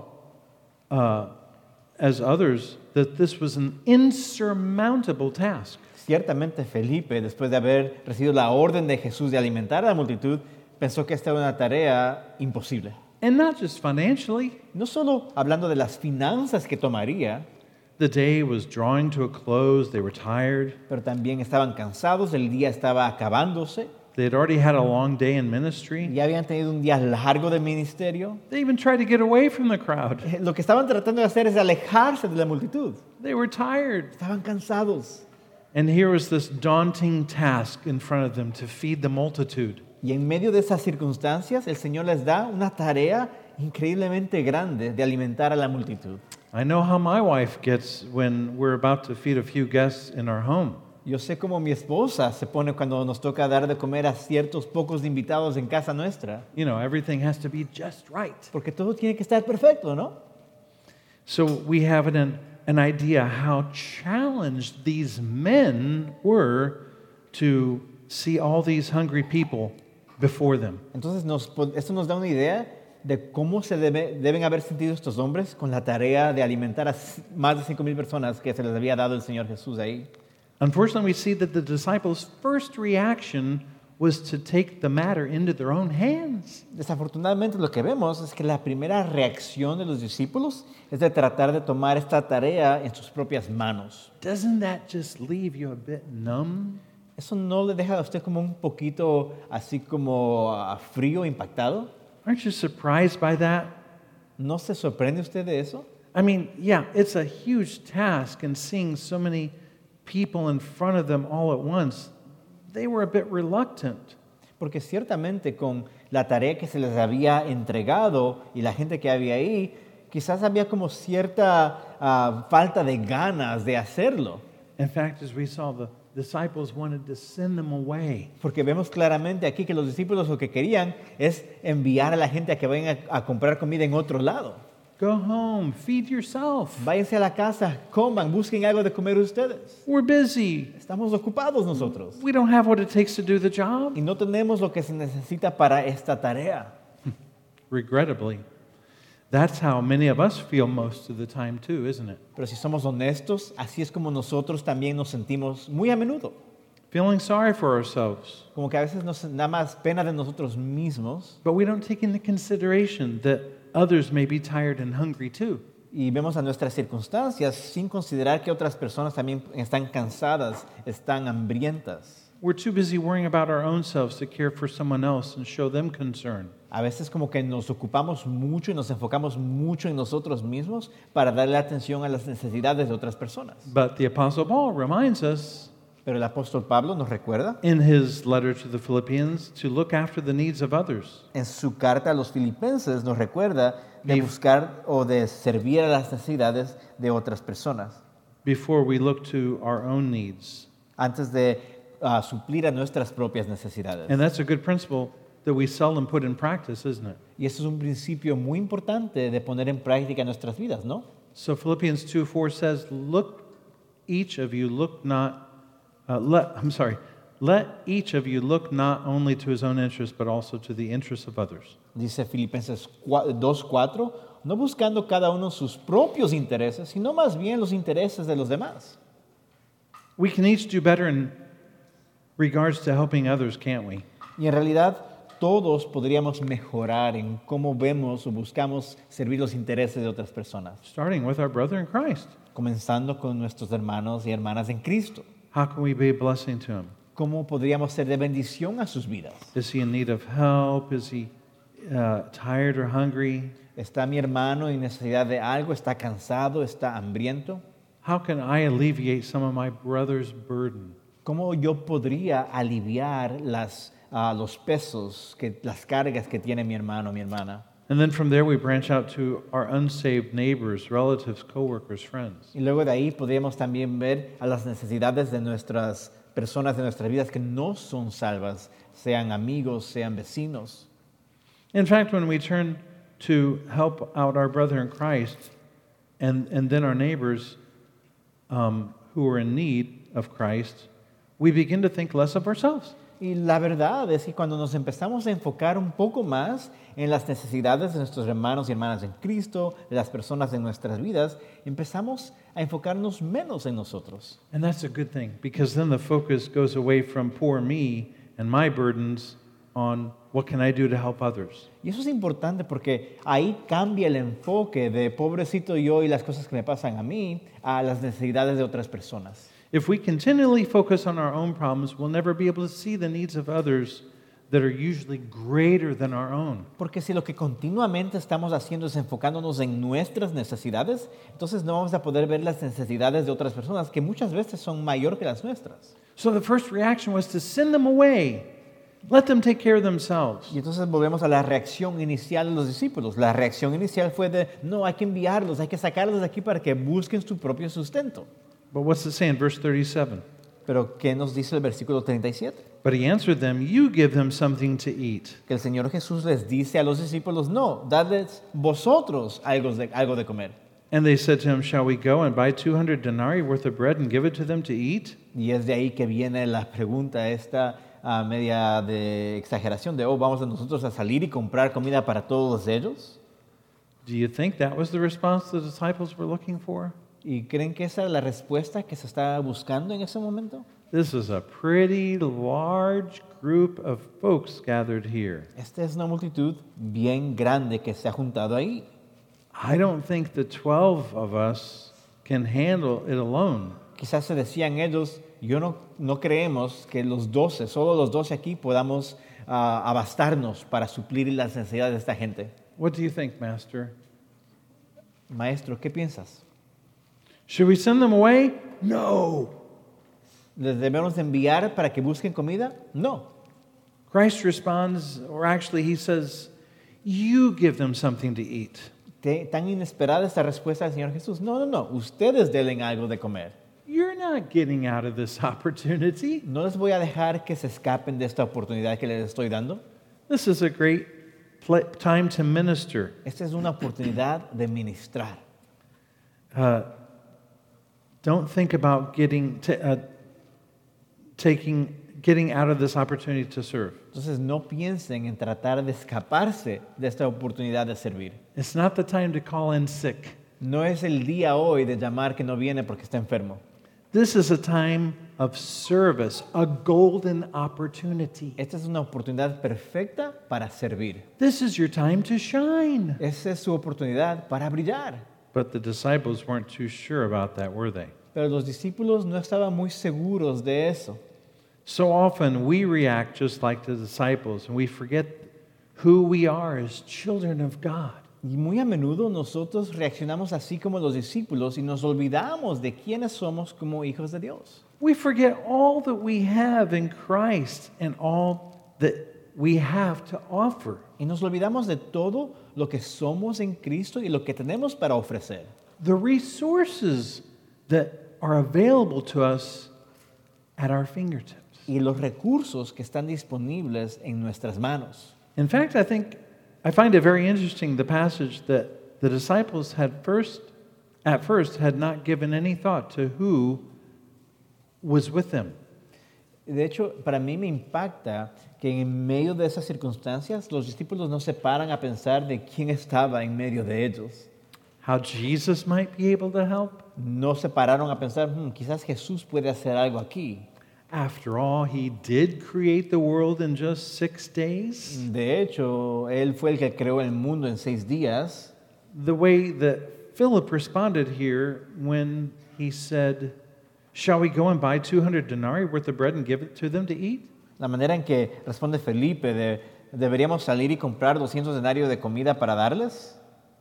uh, as others, that this was an insurmountable task. Ciertamente Felipe, después de haber recibido la orden de Jesús de alimentar a la multitud, pensó que esta era una tarea imposible. And not just financially. No solo hablando de las finanzas que tomaría, The day was drawing to a close. They were tired. pero también estaban cansados, el día estaba acabándose, They had already had a long day in ministry. ya habían tenido un día largo de ministerio. They even tried to get away from the crowd. Eh, Lo que estaban tratando de hacer es alejarse de la multitud. They were tired. Estaban cansados. And here was this daunting task in front of them to feed the multitude. Y en medio de esas circunstancias, el Señor les da una tarea increíblemente grande de alimentar a la multitud. I know how my wife gets when we're about to feed a few guests in our home. Yo sé cómo mi esposa se pone cuando nos toca dar de comer a ciertos pocos invitados en casa nuestra, You know, everything has to be just right. porque todo tiene que estar perfecto, ¿no? So we have an, an idea how challenged these men were to see all these hungry people before them. Entonces, nos, esto nos da una idea de cómo se debe- deben haber sentido estos hombres con la tarea de alimentar a c- más de cinco mil personas que se les había dado el Señor Jesús ahí. Unfortunately, we see that the disciples' first reaction was to take the matter into their own hands. Desafortunadamente lo que vemos es que la primera reacción de los discípulos es de tratar de tomar esta tarea en sus propias manos. Doesn't that just leave you a bit numb? ¿Eso no le deja a usted como un poquito así como ah, frío, impactado? Aren't you surprised by that? ¿No se sorprende usted de eso? I mean, yeah, it's a huge task, and seeing so many people in front of them all at once, they were a bit reluctant. Porque ciertamente con la tarea que se les había entregado y la gente que había ahí, quizás había como cierta ah, falta de ganas de hacerlo. In fact, as we saw, the disciples wanted to send them away. Porque vemos claramente aquí que los discípulos lo que querían es enviar a la gente a que vayan a, a comprar comida en otro lado. Go home, feed yourself. Váyanse a la casa, coman, busquen algo de comer ustedes. We're busy. Estamos ocupados nosotros We don't have what it takes to do the job. y no tenemos lo que se necesita para esta tarea. Regrettably, that's how many of us feel most of the time too, isn't it? Pero si somos honestos, así es como nosotros también nos sentimos muy a menudo. Feeling sorry for ourselves. Como que a veces nos da más pena de nosotros mismos But we don't take into consideration that others may be tired and hungry too. y vemos a nuestras circunstancias sin considerar que otras personas también están cansadas, están hambrientas. We're too busy worrying about our own selves to care for someone else and show them concern. A veces como que nos ocupamos mucho y nos enfocamos mucho en nosotros mismos para darle atención a las necesidades de otras personas. But the Apostle Paul reminds us Pero el apóstol Pablo nos recuerda in his letter to the Philippians to look after the needs of others. en su carta a los filipenses, nos recuerda de buscar o de servir a las necesidades de otras personas Before we look to our own needs. antes de uh, suplir a nuestras propias necesidades. And that's a good principle that we seldom put in practice, isn't it? Y eso es un principio muy importante de poner en práctica en nuestras vidas, ¿no? So Philippians two four says, look, each of you look not, uh, let, I'm sorry, let each of you look not only to his own interest, but also to the interests of others. Dice Filipenses dos cuatro, no buscando cada uno sus propios intereses, sino más bien los intereses de los demás. We can each do better in regards to helping others, can't we? Y en realidad todos podríamos mejorar en cómo vemos o buscamos servir los intereses de otras personas, Starting with our brother in Christ. comenzando con nuestros hermanos y hermanas en Cristo. How can we be a blessing to him? ¿Cómo podríamos ser de bendición a sus vidas? Is he in need of help? Is he uh, tired or hungry? ¿Está mi hermano en necesidad de algo? ¿Está cansado? ¿Está hambriento? How can I alleviate some of my brother's burden? ¿Cómo yo podría aliviar las, ah, los pesos, que, las cargas que tiene mi hermano o mi hermana? And then from there we branch out to our unsaved neighbors, relatives, coworkers, friends. Y luego de ahí podríamos también ver a las necesidades de nuestras personas de nuestras vidas que no son salvas, sean amigos, sean vecinos. In fact, when we turn to help out our brother in Christ and, and then our neighbors um, who are in need of Christ, we begin to think less of ourselves. Y la verdad es que cuando nos empezamos a enfocar un poco más en las necesidades de nuestros hermanos y hermanas en Cristo, de las personas en nuestras vidas, empezamos a enfocarnos menos en nosotros. And that's a good thing, because then the focus goes away from poor me and my burdens on what can I do to help others. Y eso es importante porque ahí cambia el enfoque de pobrecito yo y las cosas que me pasan a mí a las necesidades de otras personas. If we continually focus on our own problems, we'll never be able to see the needs of others that are usually greater than our own. Porque si lo que continuamente estamos haciendo es enfocándonos en nuestras necesidades, entonces no vamos a poder ver las necesidades de otras personas que muchas veces son mayor que las nuestras. So the first reaction was to send them away. Let them take care of themselves. Y entonces volvemos a la reacción inicial de los discípulos. La reacción inicial fue de, no, hay que enviarlos, hay que sacarlos de aquí para que busquen su propio sustento. But what's it say in verse thirty-seven? Pero ¿qué nos dice el versículo treinta y siete? But he answered them, you give them something to eat. Que el Señor Jesús les dice a los discípulos, no, dadles vosotros algo de, algo de comer. And they said to him, shall we go and buy two hundred denarii worth of bread and give it to them to eat? Y es de ahí que viene la pregunta esta uh, media de exageración de, oh, vamos a nosotros a salir y comprar comida para todos ellos. Do you think that was the response the disciples were looking for? ¿Y creen que esa es la respuesta que se estaba buscando en ese momento? This is a pretty large group of folks gathered here. Esta es una multitud bien grande que se ha juntado ahí. I don't think the twelve of us can handle it alone. Quizás se decían ellos, yo no, no creemos que los doce, solo los doce aquí podamos ah, abastarnos para suplir las necesidades de esta gente. What do you think, Master? Maestro, ¿qué piensas? Should we send them away? No. ¿Les debemos enviar para que busquen comida? No. Christ responds, or actually he says, you give them something to eat. Te- tan inesperada esta respuesta del Señor Jesús. No, no, no. Ustedes denle algo de comer. You're not getting out of this opportunity. No les voy a dejar que se escapen de esta oportunidad que les estoy dando. This is a great pl- time to minister. Esta es una oportunidad de ministrar. Uh, don't think about getting t- uh, taking getting out of this opportunity to serve. Entonces no piensen en tratar de escaparse de esta oportunidad de servir. It's not the time to call in sick. No es el día hoy de llamar que no viene porque está enfermo. This is a time of service, a golden opportunity. Esta es una oportunidad perfecta para servir. This is your time to shine. Esa es su oportunidad para brillar. But the disciples weren't too sure about that, were they? Pero los discípulos no estaban muy seguros de eso. So often we react just like the disciples and we forget who we are as children of God. Y muy a menudo nosotros reaccionamos así como los discípulos y nos olvidamos de quiénes somos como hijos de Dios. We forget all that we have in Christ and all that we have to offer. Y nos olvidamos de todo lo que somos en Cristo y lo que tenemos para ofrecer. The resources that are available to us at our fingertips. Y los recursos que están disponibles en nuestras manos. In fact, I think I find it very interesting the passage that the disciples had first at first had not given any thought to who was with them. De hecho, para mí me impacta que en medio de esas circunstancias los discípulos no se paran a pensar de quién estaba en medio de ellos. How Jesus might be able to help. No se pararon a pensar, "Hmm, quizás Jesús puede hacer algo aquí. After all, he did create the world in just six days. De hecho, Él fue el que creó el mundo en seis días. The way that Philip responded here when he said, "Shall we go and buy two hundred denarii worth of bread and give it to them to eat?" La manera en que responde Felipe de, ¿deberíamos salir y comprar doscientos denarios de comida para darles?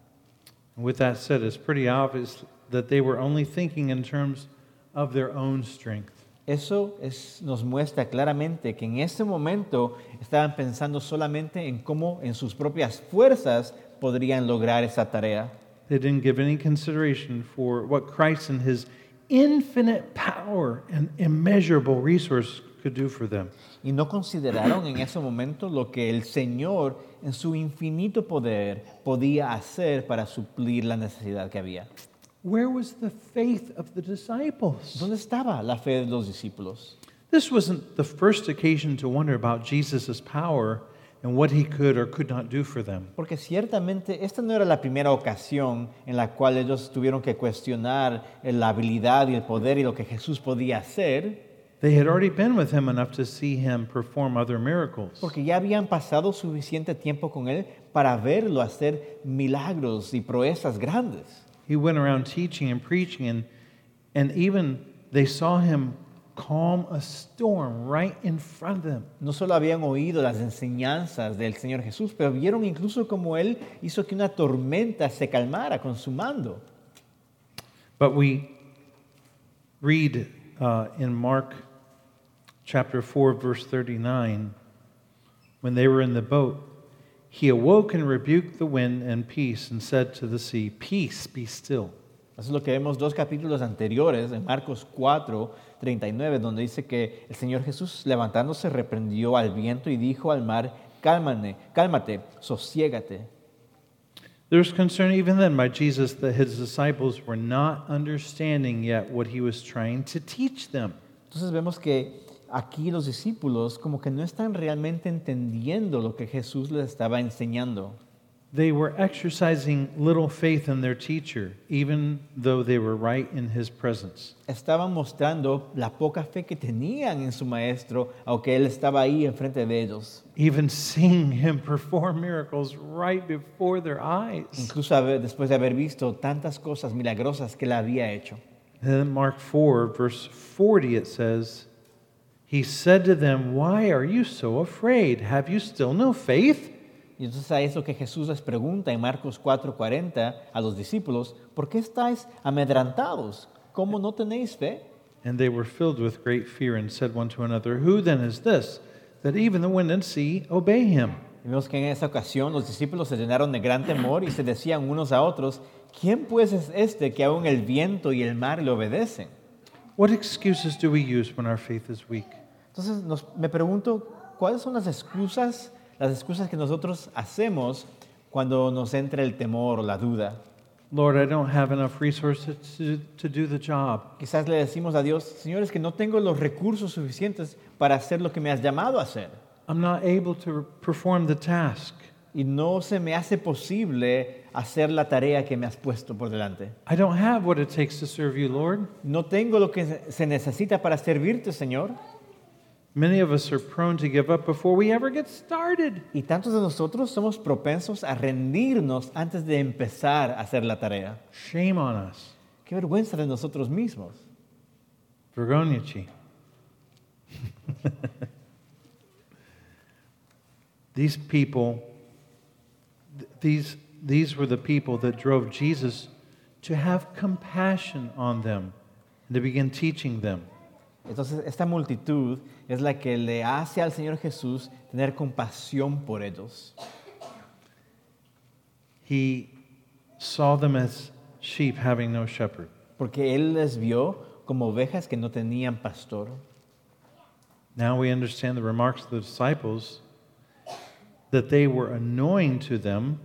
With that said, it's pretty obvious that they were only thinking in terms of their own strength. Eso es, nos muestra claramente que en este momento estaban pensando solamente en cómo en sus propias fuerzas podrían lograr esa tarea. They didn't give any consideration for what Christ and his infinite power and immeasurable resource could do for them. Y no consideraron en ese momento lo que el Señor en su infinito poder podía hacer para suplir la necesidad que había. Where was the faith of the disciples? ¿Dónde estaba la fe de los discípulos? This wasn't the first occasion to wonder about Jesus' power and what he could or could not do for them. Porque ciertamente esta no era la primera ocasión en la cual ellos tuvieron que cuestionar la habilidad y el poder y lo que Jesús podía hacer, They had already been with him enough to see him perform other miracles. porque ya habían pasado suficiente tiempo con Él para verlo hacer milagros y proezas grandes. He went around teaching and preaching, and, and even they saw him calm a storm right in front of them. No solo habían oído las enseñanzas del Señor Jesús, pero vieron incluso cómo Él hizo que una tormenta se calmara con su mando. But we read uh, in Mark chapter four, verse thirty-nine, when they were in the boat, he awoke and rebuked the wind and peace and said to the sea, "Peace, be still." Eso es lo que vemos dos capítulos anteriores, en Marcos cuatro, treinta y nueve, donde dice que el Señor Jesús levantándose reprendió al viento y dijo al mar, cálmate, cálmate, sosiégate. There's concern even then by Jesus that his disciples were not understanding yet what he was trying to teach them. Entonces vemos que aquí los discípulos como que no están realmente entendiendo lo que Jesús les estaba enseñando. They were exercising little faith in their teacher, even though they were right in his presence. Estaban mostrando la poca fe que tenían en su maestro, aunque él estaba ahí enfrente de ellos. Even seeing him perform miracles right before their eyes. Incluso haber- después de haber visto tantas cosas milagrosas que él había hecho. And then Mark four, verse forty, it says, he said to them, "Why are you so afraid? Have you still no faith?" Y entonces a eso que Jesús les pregunta en Marcos cuatro cuarenta a los discípulos, ¿por qué estáis amedrantados? ¿Cómo no tenéis fe? And they were filled with great fear and said one to another, "Who then is this, that even the wind and sea obey him?" Y vemos que en esa ocasión los discípulos se llenaron de gran temor y se decían unos a otros, ¿quién pues es este que aún el viento y el mar le obedecen? What excuses do we use when our faith is weak? Entonces nos- me pregunto, ¿cuáles son las excusas, las excusas que nosotros hacemos cuando nos entra el temor o la duda? Lord, I don't have enough resources to, to do the job. Quizás le decimos a Dios, Señor, es que no tengo los recursos suficientes para hacer lo que me has llamado a hacer. I'm not able to perform the task. Y no se me hace posible hacer la tarea que me has puesto por delante. I don't have what it takes to serve you, Lord. No tengo lo que se- se necesita para servirte, Señor. Many of us are prone to give up before we ever get started. Y tantos de nosotros somos propensos a rendirnos antes de empezar a hacer la tarea. Shame on us. Qué vergüenza de nosotros mismos. Vergoniachi. These people, th- these, these were the people that drove Jesus to have compassion on them and to begin teaching them. Entonces, esta multitud es la que le hace al Señor Jesús tener compasión por ellos. He saw them as sheep having no shepherd. Porque Él les vio como ovejas que no tenían pastor. Now we understand the remarks of the disciples that they were annoying to them.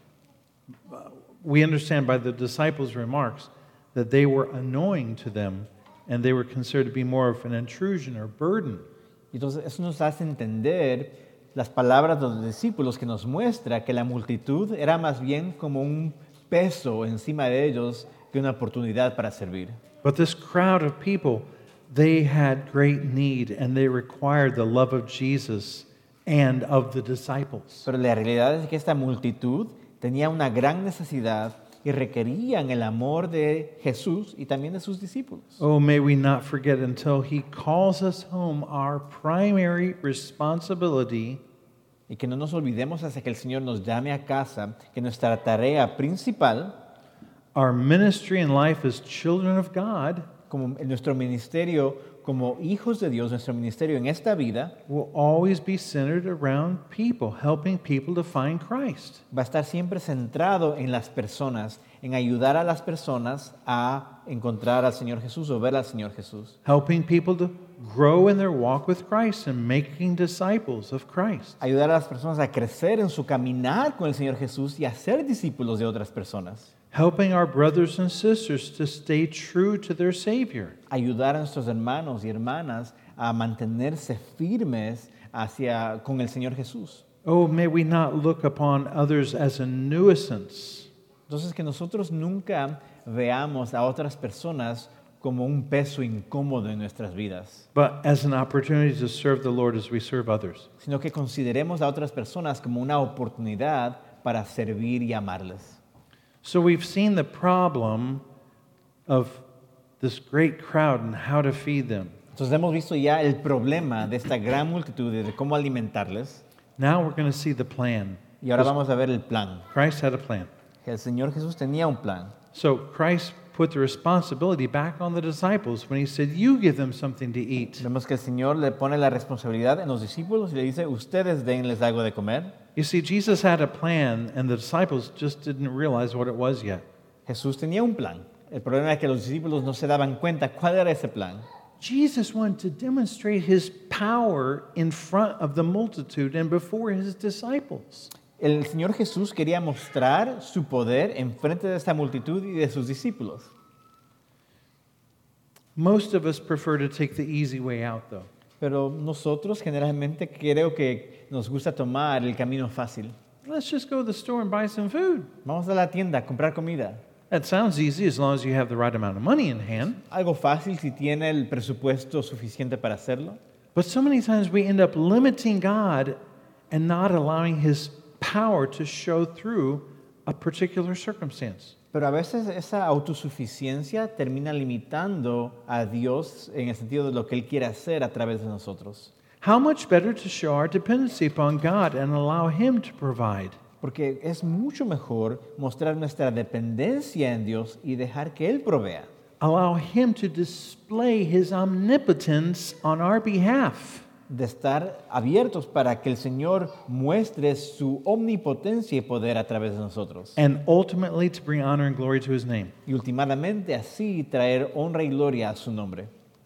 We understand by the disciples' remarks that they were annoying to them and they were considered to be more of an intrusion or burden. Entonces, eso nos hace entender las palabras de los discípulos que nos muestra que la multitud era más bien como un peso encima de ellos que una oportunidad para servir. But this crowd of people, they had great need and they required the love of Jesus and of the disciples. Pero la realidad es que esta multitud tenía una gran necesidad y requerían el amor de Jesús y también de sus discípulos. Oh, may we not forget until he calls us home our primary responsibility Y que no nos olvidemos hasta que el Señor nos llame a casa, que nuestra tarea principal, our ministry and life as children of God como en nuestro ministerio como hijos de Dios, nuestro ministerio en esta vida, will always be centered around people, helping people to find Christ. va a estar siempre centrado en las personas, en ayudar a las personas a encontrar al Señor Jesús o ver al Señor Jesús. Helping people to grow in their walk with Christ and making disciples of Christ. Ayudar a las personas a crecer en su caminar con el Señor Jesús y a ser discípulos de otras personas. Helping our brothers and sisters to stay true to their Savior. Ayudar a nuestros hermanos y hermanas a mantenerse firmes hacia, con el Señor Jesús. Oh, may we not look upon others as a nuisance, Entonces, que nosotros nunca veamos a otras personas como un peso incómodo en nuestras vidas, but as an opportunity to serve the Lord as we serve others. sino que consideremos a otras personas como una oportunidad para servir y amarles. So we've seen the problem of this great crowd and how to feed them. Entonces, hemos visto ya el problema de esta gran multitud y de cómo alimentarles. Now we're going to see the plan. Y ahora vamos a ver el plan. Christ had a plan. El Señor Jesús tenía un plan. So Christ put the responsibility back on the disciples when he said, "You give them something to eat." Vemos que el Señor le pone la responsabilidad en los discípulos y le dice, ustedes denles algo de comer. You see, Jesus had a plan and the disciples just didn't realize what it was yet. Jesús tenía un plan. El problema es que los discípulos no se daban cuenta cuál era ese plan. Jesus wanted to demonstrate his power in front of the multitude and before his disciples. El Señor Jesús quería mostrar su poder en frente de esta multitud y de sus discípulos. Most of us prefer to take the easy way out, though. Pero nosotros generalmente creo que nos gusta tomar el camino fácil. Let's just go to the store and buy some food. Vamos a la tienda a comprar comida. That sounds easy as long as you have the right amount of money in hand. Algo fácil si tiene el presupuesto suficiente para hacerlo. But so many times we end up limiting God and not allowing His power to show through a particular circumstance. Pero a veces esa autosuficiencia termina limitando a Dios en el sentido de lo que Él quiere hacer a través de nosotros. How much better to show our dependency upon God and allow Him to provide? Porque es mucho mejor mostrar nuestra dependencia en Dios y dejar que Él provea. Allow Him to display His omnipotence on our behalf. De estar abiertos para que el Señor muestre su omnipotencia y poder a través de nosotros. And ultimately to bring honor and glory to His name. Y últimamente así traer honra y gloria a su nombre.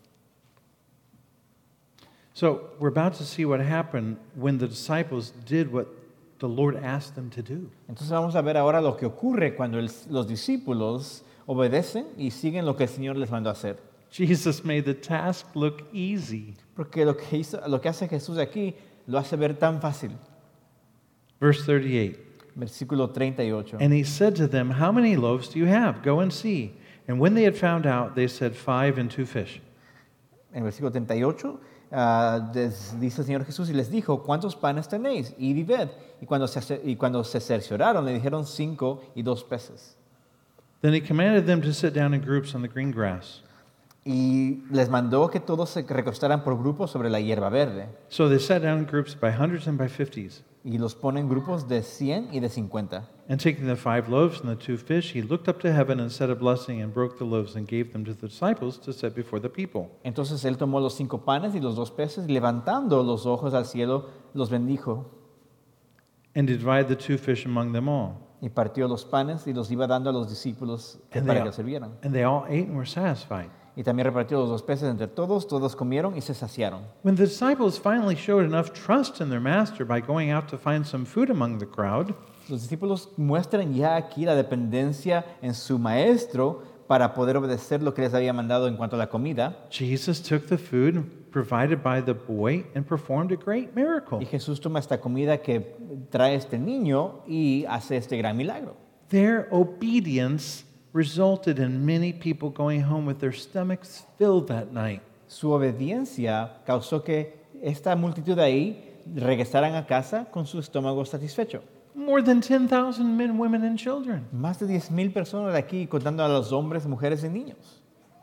So we're about to see what happened when the disciples did what the Lord asked them to do. Entonces vamos a ver ahora lo que ocurre cuando el- los discípulos obedecen y siguen lo que el Señor les mandó a hacer. Jesus made the task look easy. Porque lo que, hizo, lo que hace Jesús aquí lo hace ver tan fácil. Verse thirty-eight. Versículo treinta y ocho. And He said to them, "How many loaves do you have? Go and see." And when they had found out, they said, "Five and two fish." En el versículo treinta y ocho ah, des- dice el Señor Jesús y les dijo, ¿cuántos panes tenéis? Id y ved. Y cuando se, ace- y cuando se cercioraron, le dijeron cinco y dos peces. Then He commanded them to sit down in groups on the green grass. Y les mandó que todos se recostaran por grupos sobre la hierba verde. So they sat down in groups by hundreds and by fifties. Y los pone en grupos de cien y de cincuenta. And taking the five loaves and the two fish, He looked up to heaven and said a blessing and broke the loaves and gave them to the disciples to set before the people. Entonces él tomó los cinco panes y los dos peces, y levantando los ojos al cielo, los bendijo. And divided the two fish among them all. Y partió los panes y los iba dando a los discípulos And para they, que los sirvieran. and they all ate and were satisfied. Y también repartió los dos peces entre todos, todos comieron y se saciaron. When the disciples finally showed enough trust in their master by going out to find some food among the crowd, Los discípulos muestran ya aquí la dependencia en su maestro para poder obedecer lo que les había mandado en cuanto a la comida. Jesus took the food provided by the boy and performed a great miracle. Y Jesús toma esta comida que trae este niño y hace este gran milagro. Their obedience resulted in many people going home with their stomachs filled that night. Su obediencia causó que esta multitud de ahí regresaran a casa con su estómago satisfecho. More than ten thousand men, women, and children. Más de diez mil personas de aquí, contando a los hombres, mujeres y niños.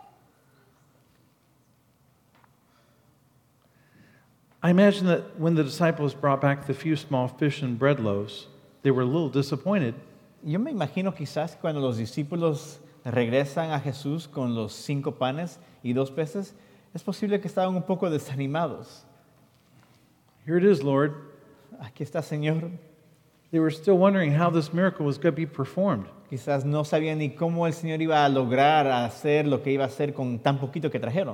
I imagine that when the disciples brought back the few small fish and bread loaves, they were a little disappointed. Yo me imagino quizás cuando los discípulos regresan a Jesús con los cinco panes y dos peces, es posible que estaban un poco desanimados. Here it is, Lord. Aquí está, Señor. They were still wondering how this miracle was going to be performed. Quizás no sabían ni cómo el Señor iba a lograr hacer lo que iba a hacer con tan poquito que trajeron.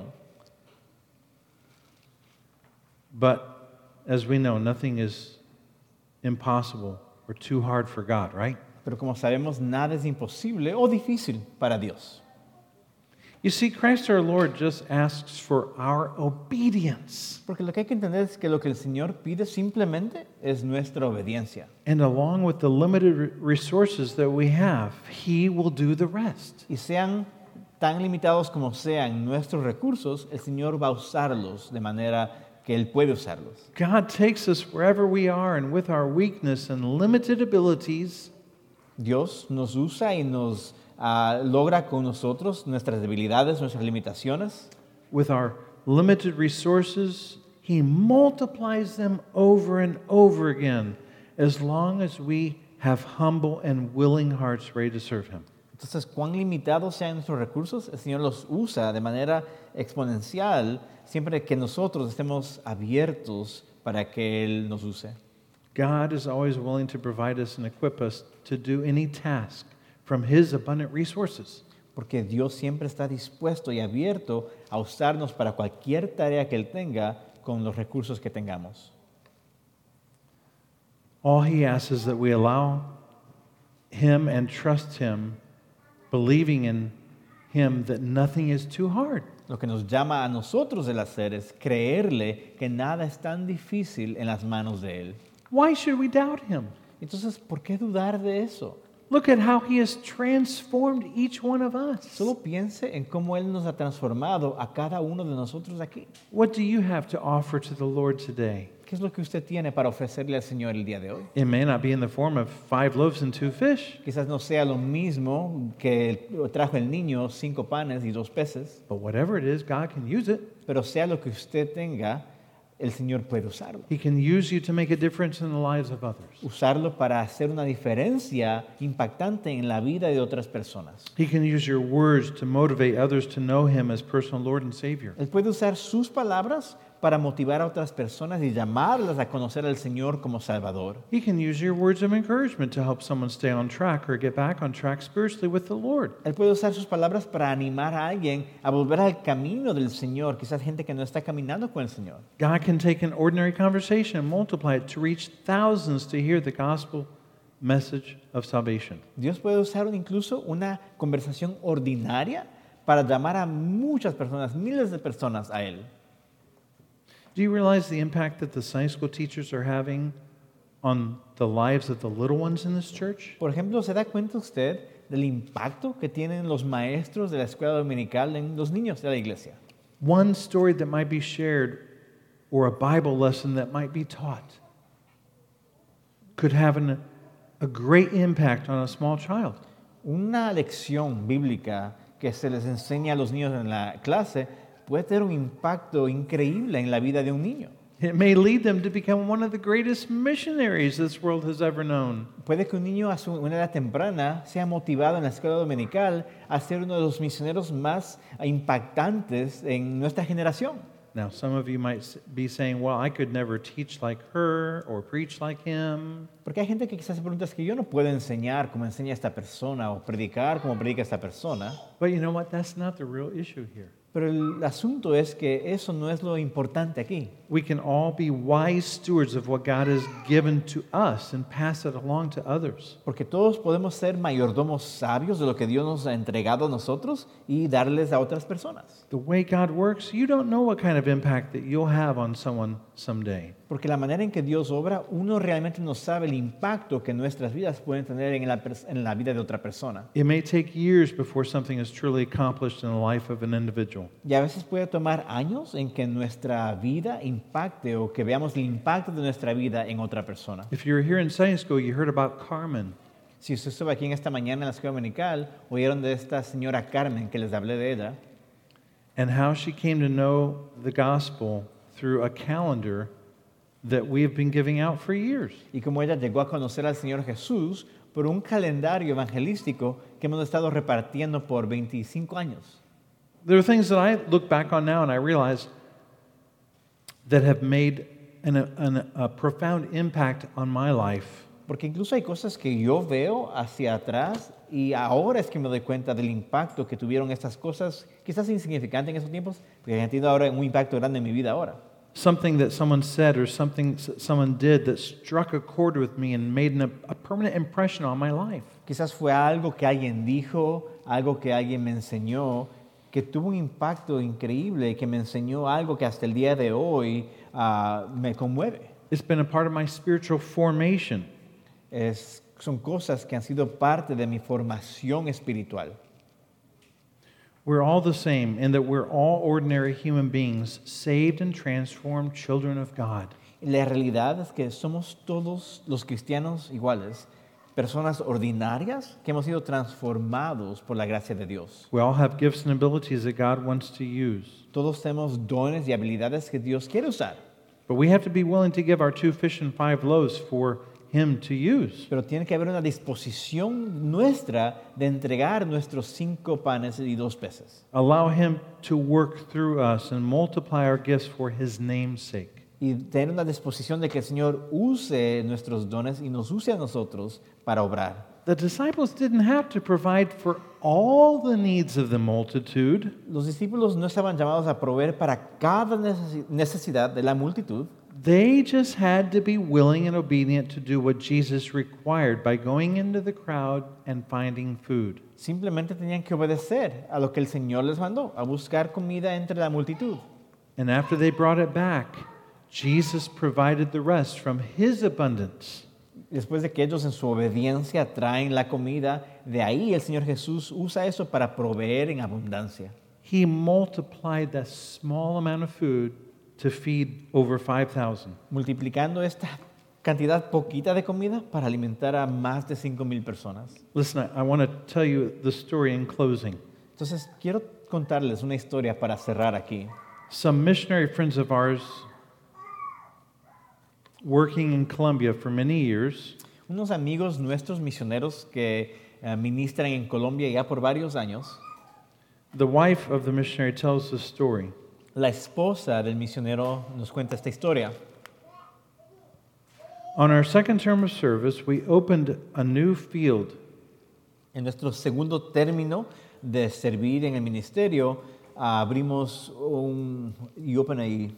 But as we know, nothing is impossible or too hard for God, right? Pero como sabemos, nada es imposible o difícil para Dios. You see, Christ our Lord just asks for our obedience. Porque lo que hay que entender es que lo que el Señor pide simplemente es nuestra obediencia. And along with the limited re- resources that we have, He will do the rest. Y sean tan limitados como sean nuestros recursos, el Señor va a usarlos de manera que Él puede usarlos. God takes us wherever we are, and with our weakness and limited abilities, Dios nos usa y nos ah, logra con nosotros nuestras debilidades, nuestras limitaciones. with our limited resources, He multiplies them over and over again as long as we have humble and willing hearts ready to serve Him. Entonces, cuán limitados sean nuestros recursos, el Señor los usa de manera exponencial siempre que nosotros estemos abiertos para que Él nos use. God is always willing to provide us and equip us to do any task from His abundant resources. Porque Dios siempre está dispuesto y abierto a usarnos para cualquier tarea que Él tenga con los recursos que tengamos. All He asks is that we allow Him and trust Him, believing in Him that nothing is too hard. Lo que nos llama a nosotros el hacer es creerle que nada es tan difícil en las manos de Él. Why should we doubt Him? Entonces, ¿por qué dudar de eso? Look at how he has transformed each one of us. Solo piense en cómo Él nos ha transformado a cada uno de nosotros aquí. What do you have to offer to the Lord today? ¿Qué es lo que usted tiene para ofrecerle al Señor el día de hoy? It may not be in the form of five loaves and two fish, Quizás no sea lo mismo que trajo el niño, cinco panes y dos peces, but whatever it is, God can use it. pero sea lo que usted tenga, el Señor puede usarlo. He can use you to make a difference in the lives of others. Usarlo para hacer una diferencia impactante en la vida de otras personas. He can use your words to motivate others to know him as personal Lord and Savior. Él puede usar sus palabras para motivar a otras personas y llamarlas a conocer al Señor como Salvador. He can use your words of encouragement to help someone stay on track or get back on track spiritually with the Lord. Él puede usar sus palabras para animar a alguien a volver al camino del Señor, quizás gente que no está caminando con el Señor. God can take an ordinary conversation and multiply it to reach thousands to hear the gospel message of salvation. Dios puede usar incluso una conversación ordinaria para llamar a muchas personas, miles de personas a Él. Do you realize the impact that the Sunday school teachers are having on the lives of the little ones in this church? Por ejemplo, ¿se da cuenta usted del impacto que tienen los maestros de la escuela dominical en los niños de la iglesia? One story that might be shared or a Bible lesson that might be taught could have an, a great impact on a small child. Una lección bíblica que se les enseña a los niños en la clase puede tener un impacto increíble en la vida de un niño. It may lead them to become one of the greatest missionaries this world has ever known. Puede que un niño a su, una edad temprana sea motivado en la escuela dominical a ser uno de los misioneros más impactantes en nuestra generación. Now, some of you might s- be saying, well, I could never teach like her or preach like him. Porque hay gente que quizás se pregunta, es que yo no puedo enseñar como enseña esta persona o predicar como predica esta persona. But you know what? That's not the real issue here. Pero el asunto es que eso no es lo importante aquí. We can all be wise stewards of what God has given to us and pass it along to others. Porque todos podemos ser mayordomos sabios de lo que Dios nos ha entregado a nosotros y darles a otras personas. The way God works, you don't know what kind of impact that you'll have on someone someday. Porque la manera en que Dios obra, uno realmente no sabe el impacto que nuestras vidas pueden tener en la, pers- en la vida de otra persona. It may take years before something is truly accomplished in the life of an individual. Y a veces puede tomar años en que nuestra vida impacte o que veamos el impacto de nuestra vida en otra persona. If you were here in Sunday school, you heard about Carmen. Si usted estuvo aquí en esta mañana en la escuela dominical, oyeron de esta señora Carmen que les hablé de ella And how she came to know the gospel through a calendar that we have been giving out for years. y cómo ella llegó a conocer al Señor Jesús por un calendario evangelístico que hemos estado repartiendo por veinticinco años. There are things that I look back on now and I realize that have made an, an, a profound impact on my life. Porque incluso hay cosas que yo veo hacia atrás y ahora es que me doy cuenta del impacto que tuvieron estas cosas, quizás insignificantes en esos tiempos, pero han tenido ahora un impacto grande en mi vida ahora. Something that someone said or something s- someone did that struck a chord with me and made an, a permanent impression on my life. Quizás fue algo que alguien dijo, algo que alguien me enseñó, que tuvo un impacto increíble, que me enseñó algo que hasta el día de hoy ah, me conmueve. It's been a part of my spiritual formation. Es, son cosas que han sido parte de mi formación espiritual. We're all the same in that we're all ordinary human beings, saved and transformed children of God. Y la realidad es que somos todos los cristianos iguales, personas ordinarias que hemos sido transformados por la gracia de Dios. We all have gifts and abilities that God wants to use. Todos tenemos dones y habilidades que Dios quiere usar, But we have to be willing to give our two fish and five loaves for Him to use. pero tiene que haber una disposición nuestra de entregar nuestros cinco panes y dos peces Allow Him to work through us and multiply our gifts for His name's sake. y tener una disposición de que el Señor use nuestros dones y nos use a nosotros para obrar. The disciples didn't have to provide for all the needs of the multitude. Los discípulos no estaban llamados a proveer para cada necesi- necesidad de la multitud. They just had to be willing and obedient to do what Jesus required by going into the crowd and finding food. Simplemente tenían que obedecer a lo que el Señor les mandó, a buscar comida entre la multitud. And after they brought it back, Jesus provided the rest from His abundance. Después de que ellos en su obediencia traen la comida, de ahí el Señor Jesús usa eso para proveer en abundancia. He multiplied that small amount of food to feed over five thousand. Multiplicando esta cantidad poquita de comida para alimentar a más de cinco mil personas. Listen, I, I want to tell you the story in closing. Entonces, quiero contarles una historia para cerrar aquí. Some missionary friends of ours working in Colombia for many years Unos amigos nuestros misioneros que uh, ministran en Colombia ya por varios años, the wife of the missionary tells the story. la esposa del misionero nos cuenta esta historia. On our second term of service, we opened a new field En nuestro segundo término de servir en el ministerio, uh, abrimos un you open a,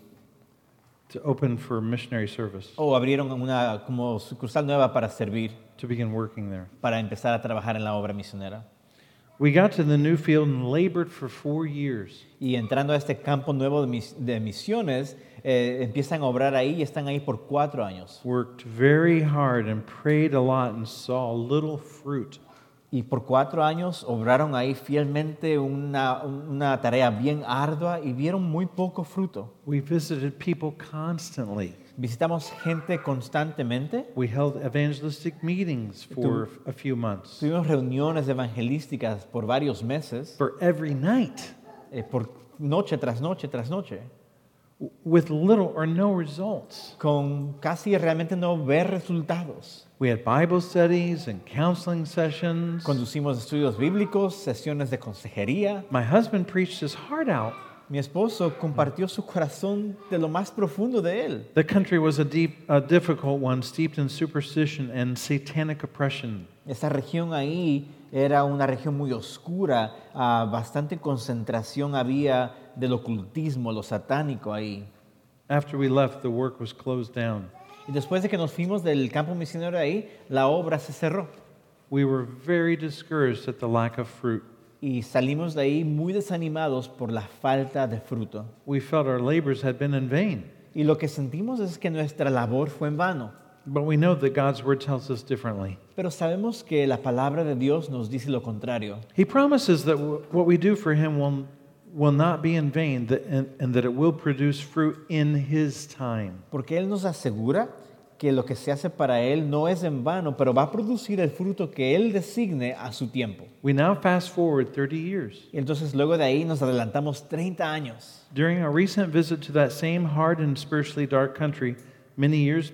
to open for missionary service, o abrieron una como sucursal nueva para servir, to begin working there. para empezar a trabajar en la obra misionera. We got to the new field and labored for four years. Y entrando a este campo nuevo de, mis- de misiones, eh, empiezan a obrar ahí y están ahí por cuatro años. Worked very hard and prayed a lot and saw little fruit. Y por cuatro años obraron ahí fielmente una, una tarea bien ardua y vieron muy poco fruto. We visited people constantly. Visitamos gente constantemente. We held evangelistic meetings for a few months. Tuvimos reuniones evangelísticas por varios meses, For every night, eh, por noche tras noche tras noche, w- with little or no results. con casi realmente no ver resultados. We had Bible studies and counseling sessions. Conducimos estudios bíblicos, sesiones de consejería. My husband preached his heart out. Mi esposo compartió su corazón de lo más profundo de él. The country was a deep, a difficult one, steeped in superstition and satanic oppression. Esa región ahí era una región muy oscura, ah, bastante concentración había del ocultismo, lo satánico ahí. After we left, the work was closed down. Y después de que nos fuimos del campo misionero ahí, la obra se cerró. We were very discouraged at the lack of fruit. Y salimos de ahí muy desanimados por la falta de fruto. We felt our labors had been in vain. Y lo que sentimos es que nuestra labor fue en vano. But we know that God's word tells us differently. Pero sabemos que la palabra de Dios nos dice lo contrario. He promises that w- what we do for Him will, will not be in vain that, and, and that it will produce fruit in His time. Porque Él nos asegura que lo que se hace para Él no es en vano, pero va a producir el fruto que Él designe a su tiempo. We now fast forward thirty years. Y entonces luego de ahí nos adelantamos treinta años. During a recent visit to that same hard and spiritually dark country many years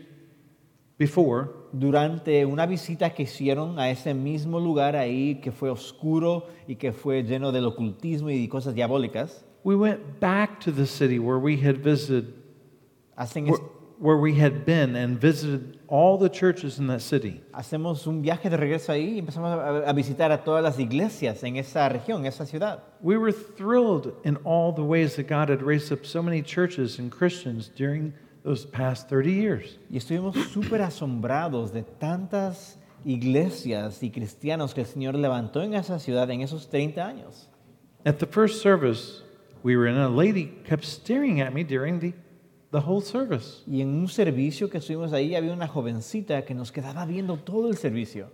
before, Durante una visita que hicieron a ese mismo lugar ahí que fue oscuro y que fue lleno del ocultismo y cosas diabólicas, we went back to the city where we had visited, hacen where, es- where we had been and visited all the churches in that city. hacemos un viaje de regreso ahí y empezamos a, a visitar a todas las iglesias en esa región, en esa ciudad. We were thrilled in all the ways that God had raised up so many churches and Christians during those past thirty years. Y estuvimos súper asombrados de tantas iglesias y cristianos que el Señor levantó en esa ciudad en esos treinta años. At the first service we were in, a lady kept staring at me during the, the whole service. Y en un servicio que estuvimos ahí había una jovencita que nos quedaba viendo todo el servicio.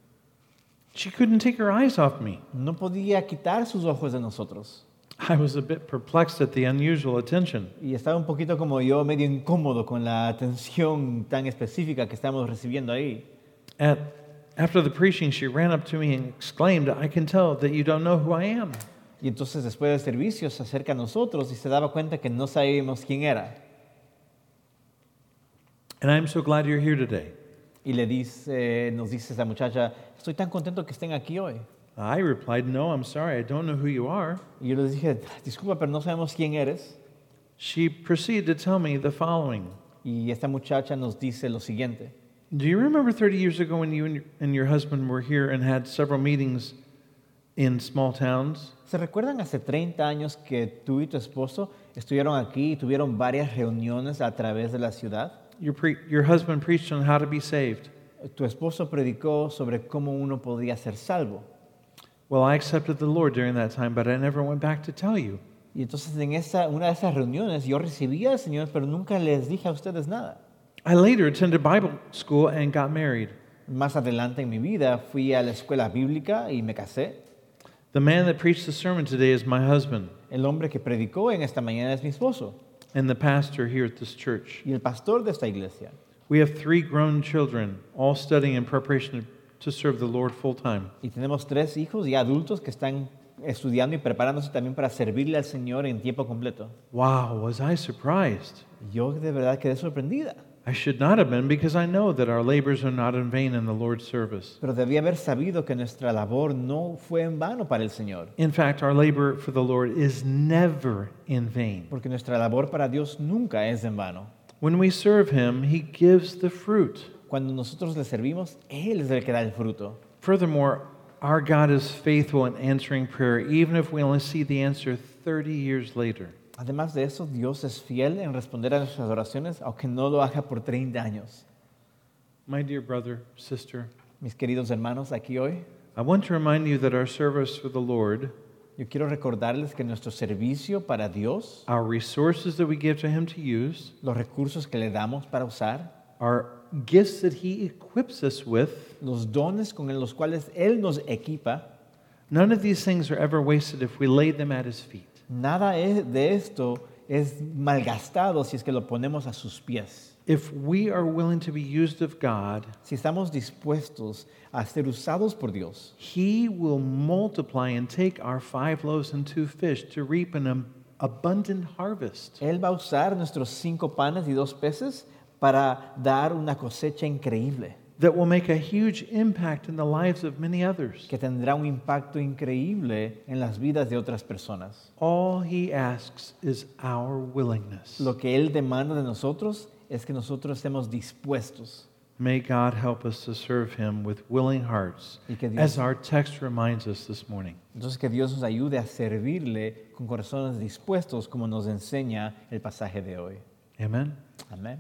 She couldn't take her eyes off me. No podía quitar sus ojos de nosotros. I was a bit perplexed at the unusual attention. Y estaba un poquito como yo, medio incómodo con la atención tan específica que estamos recibiendo ahí. At, after the preaching, she ran up to me and exclaimed, "I can tell that you don't know who I am." Y entonces después del servicio se acerca a nosotros y se daba cuenta que no sabíamos quién era. And I'm so glad you're here today. Y le dice, nos dice esa muchacha, estoy tan contento que estén aquí hoy. I replied, "No, I'm sorry, I don't know who you are." Y yo les dije, disculpa, pero no sabemos quién eres. She proceeded to tell me the following. Y esta muchacha nos dice lo siguiente. Do you remember thirty years ago when you and your, and your husband were here and had several meetings in small towns? ¿Se recuerdan hace treinta años que tú y tu esposo estuvieron aquí y tuvieron varias reuniones a través de la ciudad? Your, pre- your husband preached on how to be saved. Tu esposo predicó sobre cómo uno podía ser salvo. Well, I accepted the Lord during that time, but I never went back to tell you. Y entonces en esa, una de esas reuniones yo recibí al Señor, pero nunca les dije a ustedes nada. I later attended Bible school and got married. Más adelante en mi vida fui a la escuela bíblica y me casé. The man that preached the sermon today is my husband El hombre que predicó en esta mañana es mi esposo and the pastor here at this church. y el pastor de esta iglesia. We have three grown children, all studying in preparation to serve the Lord full time. Y tenemos tres hijos y adultos que están estudiando y preparándose también para servirle al Señor en tiempo completo. Wow, was I surprised? Yo de verdad quedé sorprendida, I should not have been because I know that our labors are not in vain in the Lord's service. pero debía haber sabido que nuestra labor no fue en vano para el Señor, In fact, our labor for the Lord is never in vain. porque nuestra labor para Dios nunca es en vano. When we serve Him, He gives the fruit. Cuando nosotros le servimos, Él es el que da el fruto. Furthermore, our God is faithful in answering prayer, even if we only see the answer thirty years later. Además de eso, Dios es fiel en responder a nuestras oraciones, aunque no lo haga por treinta años. My dear brother, sister, Mis queridos hermanos, aquí hoy, I want to remind you that our service for the Lord, yo quiero recordarles que nuestro servicio para Dios, our resources that we give to Him to use, los recursos que le damos para usar, our gifts that He equips us with, los dones con los cuales Él nos equipa, none of these things are ever wasted if we lay them at His feet. nada es- de esto es malgastado si es que lo ponemos a sus pies. If we are willing to be used of God, Si estamos dispuestos a ser usados por Dios, He will multiply and take our five loaves and two fish to reap an ab- abundant harvest. Él va a usar nuestros cinco panes y dos peces para dar una cosecha increíble, That will make a huge impact in the lives of many others. que tendrá un impacto increíble en las vidas de otras personas. All He asks is our willingness. Lo que Él demanda de nosotros es que nosotros estemos dispuestos. May God help us to serve Him with willing hearts, Y que Dios- as our text reminds us this morning. Entonces que Dios nos ayude a servirle con corazones dispuestos como nos enseña el pasaje de hoy. Amen. Amen.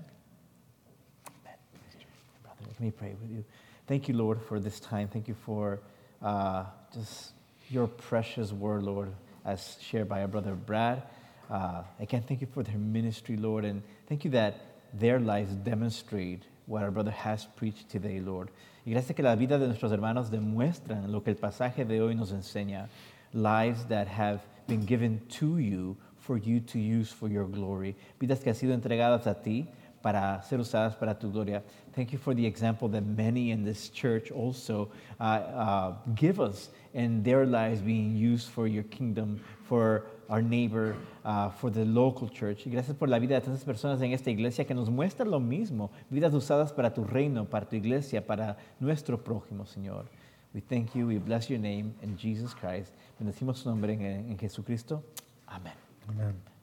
Amen. Brother, let me pray with you. Thank you, Lord, for this time. Thank you for uh, just your precious word, Lord, as shared by our brother Brad. Uh, again, thank you for their ministry, Lord, and thank you that their lives demonstrate what our brother has preached today, Lord. Y gracias que la vida de nuestros hermanos demuestran lo que el pasaje de hoy nos enseña. Lives that have been given to you for you to use for your glory. Vidas que han sido entregadas a ti para ser usadas para tu gloria. Thank you for the example that many in this church also uh, uh, give us in their lives being used for your kingdom, for our neighbor, uh, for the local church. Y gracias por la vida de tantas personas en esta iglesia que nos muestra lo mismo, vidas usadas para tu reino, para tu iglesia, para nuestro prójimo, Señor. We thank you, we bless your name in Jesus Christ. Bendecimos su nombre en, en Jesucristo. Amén. Amen.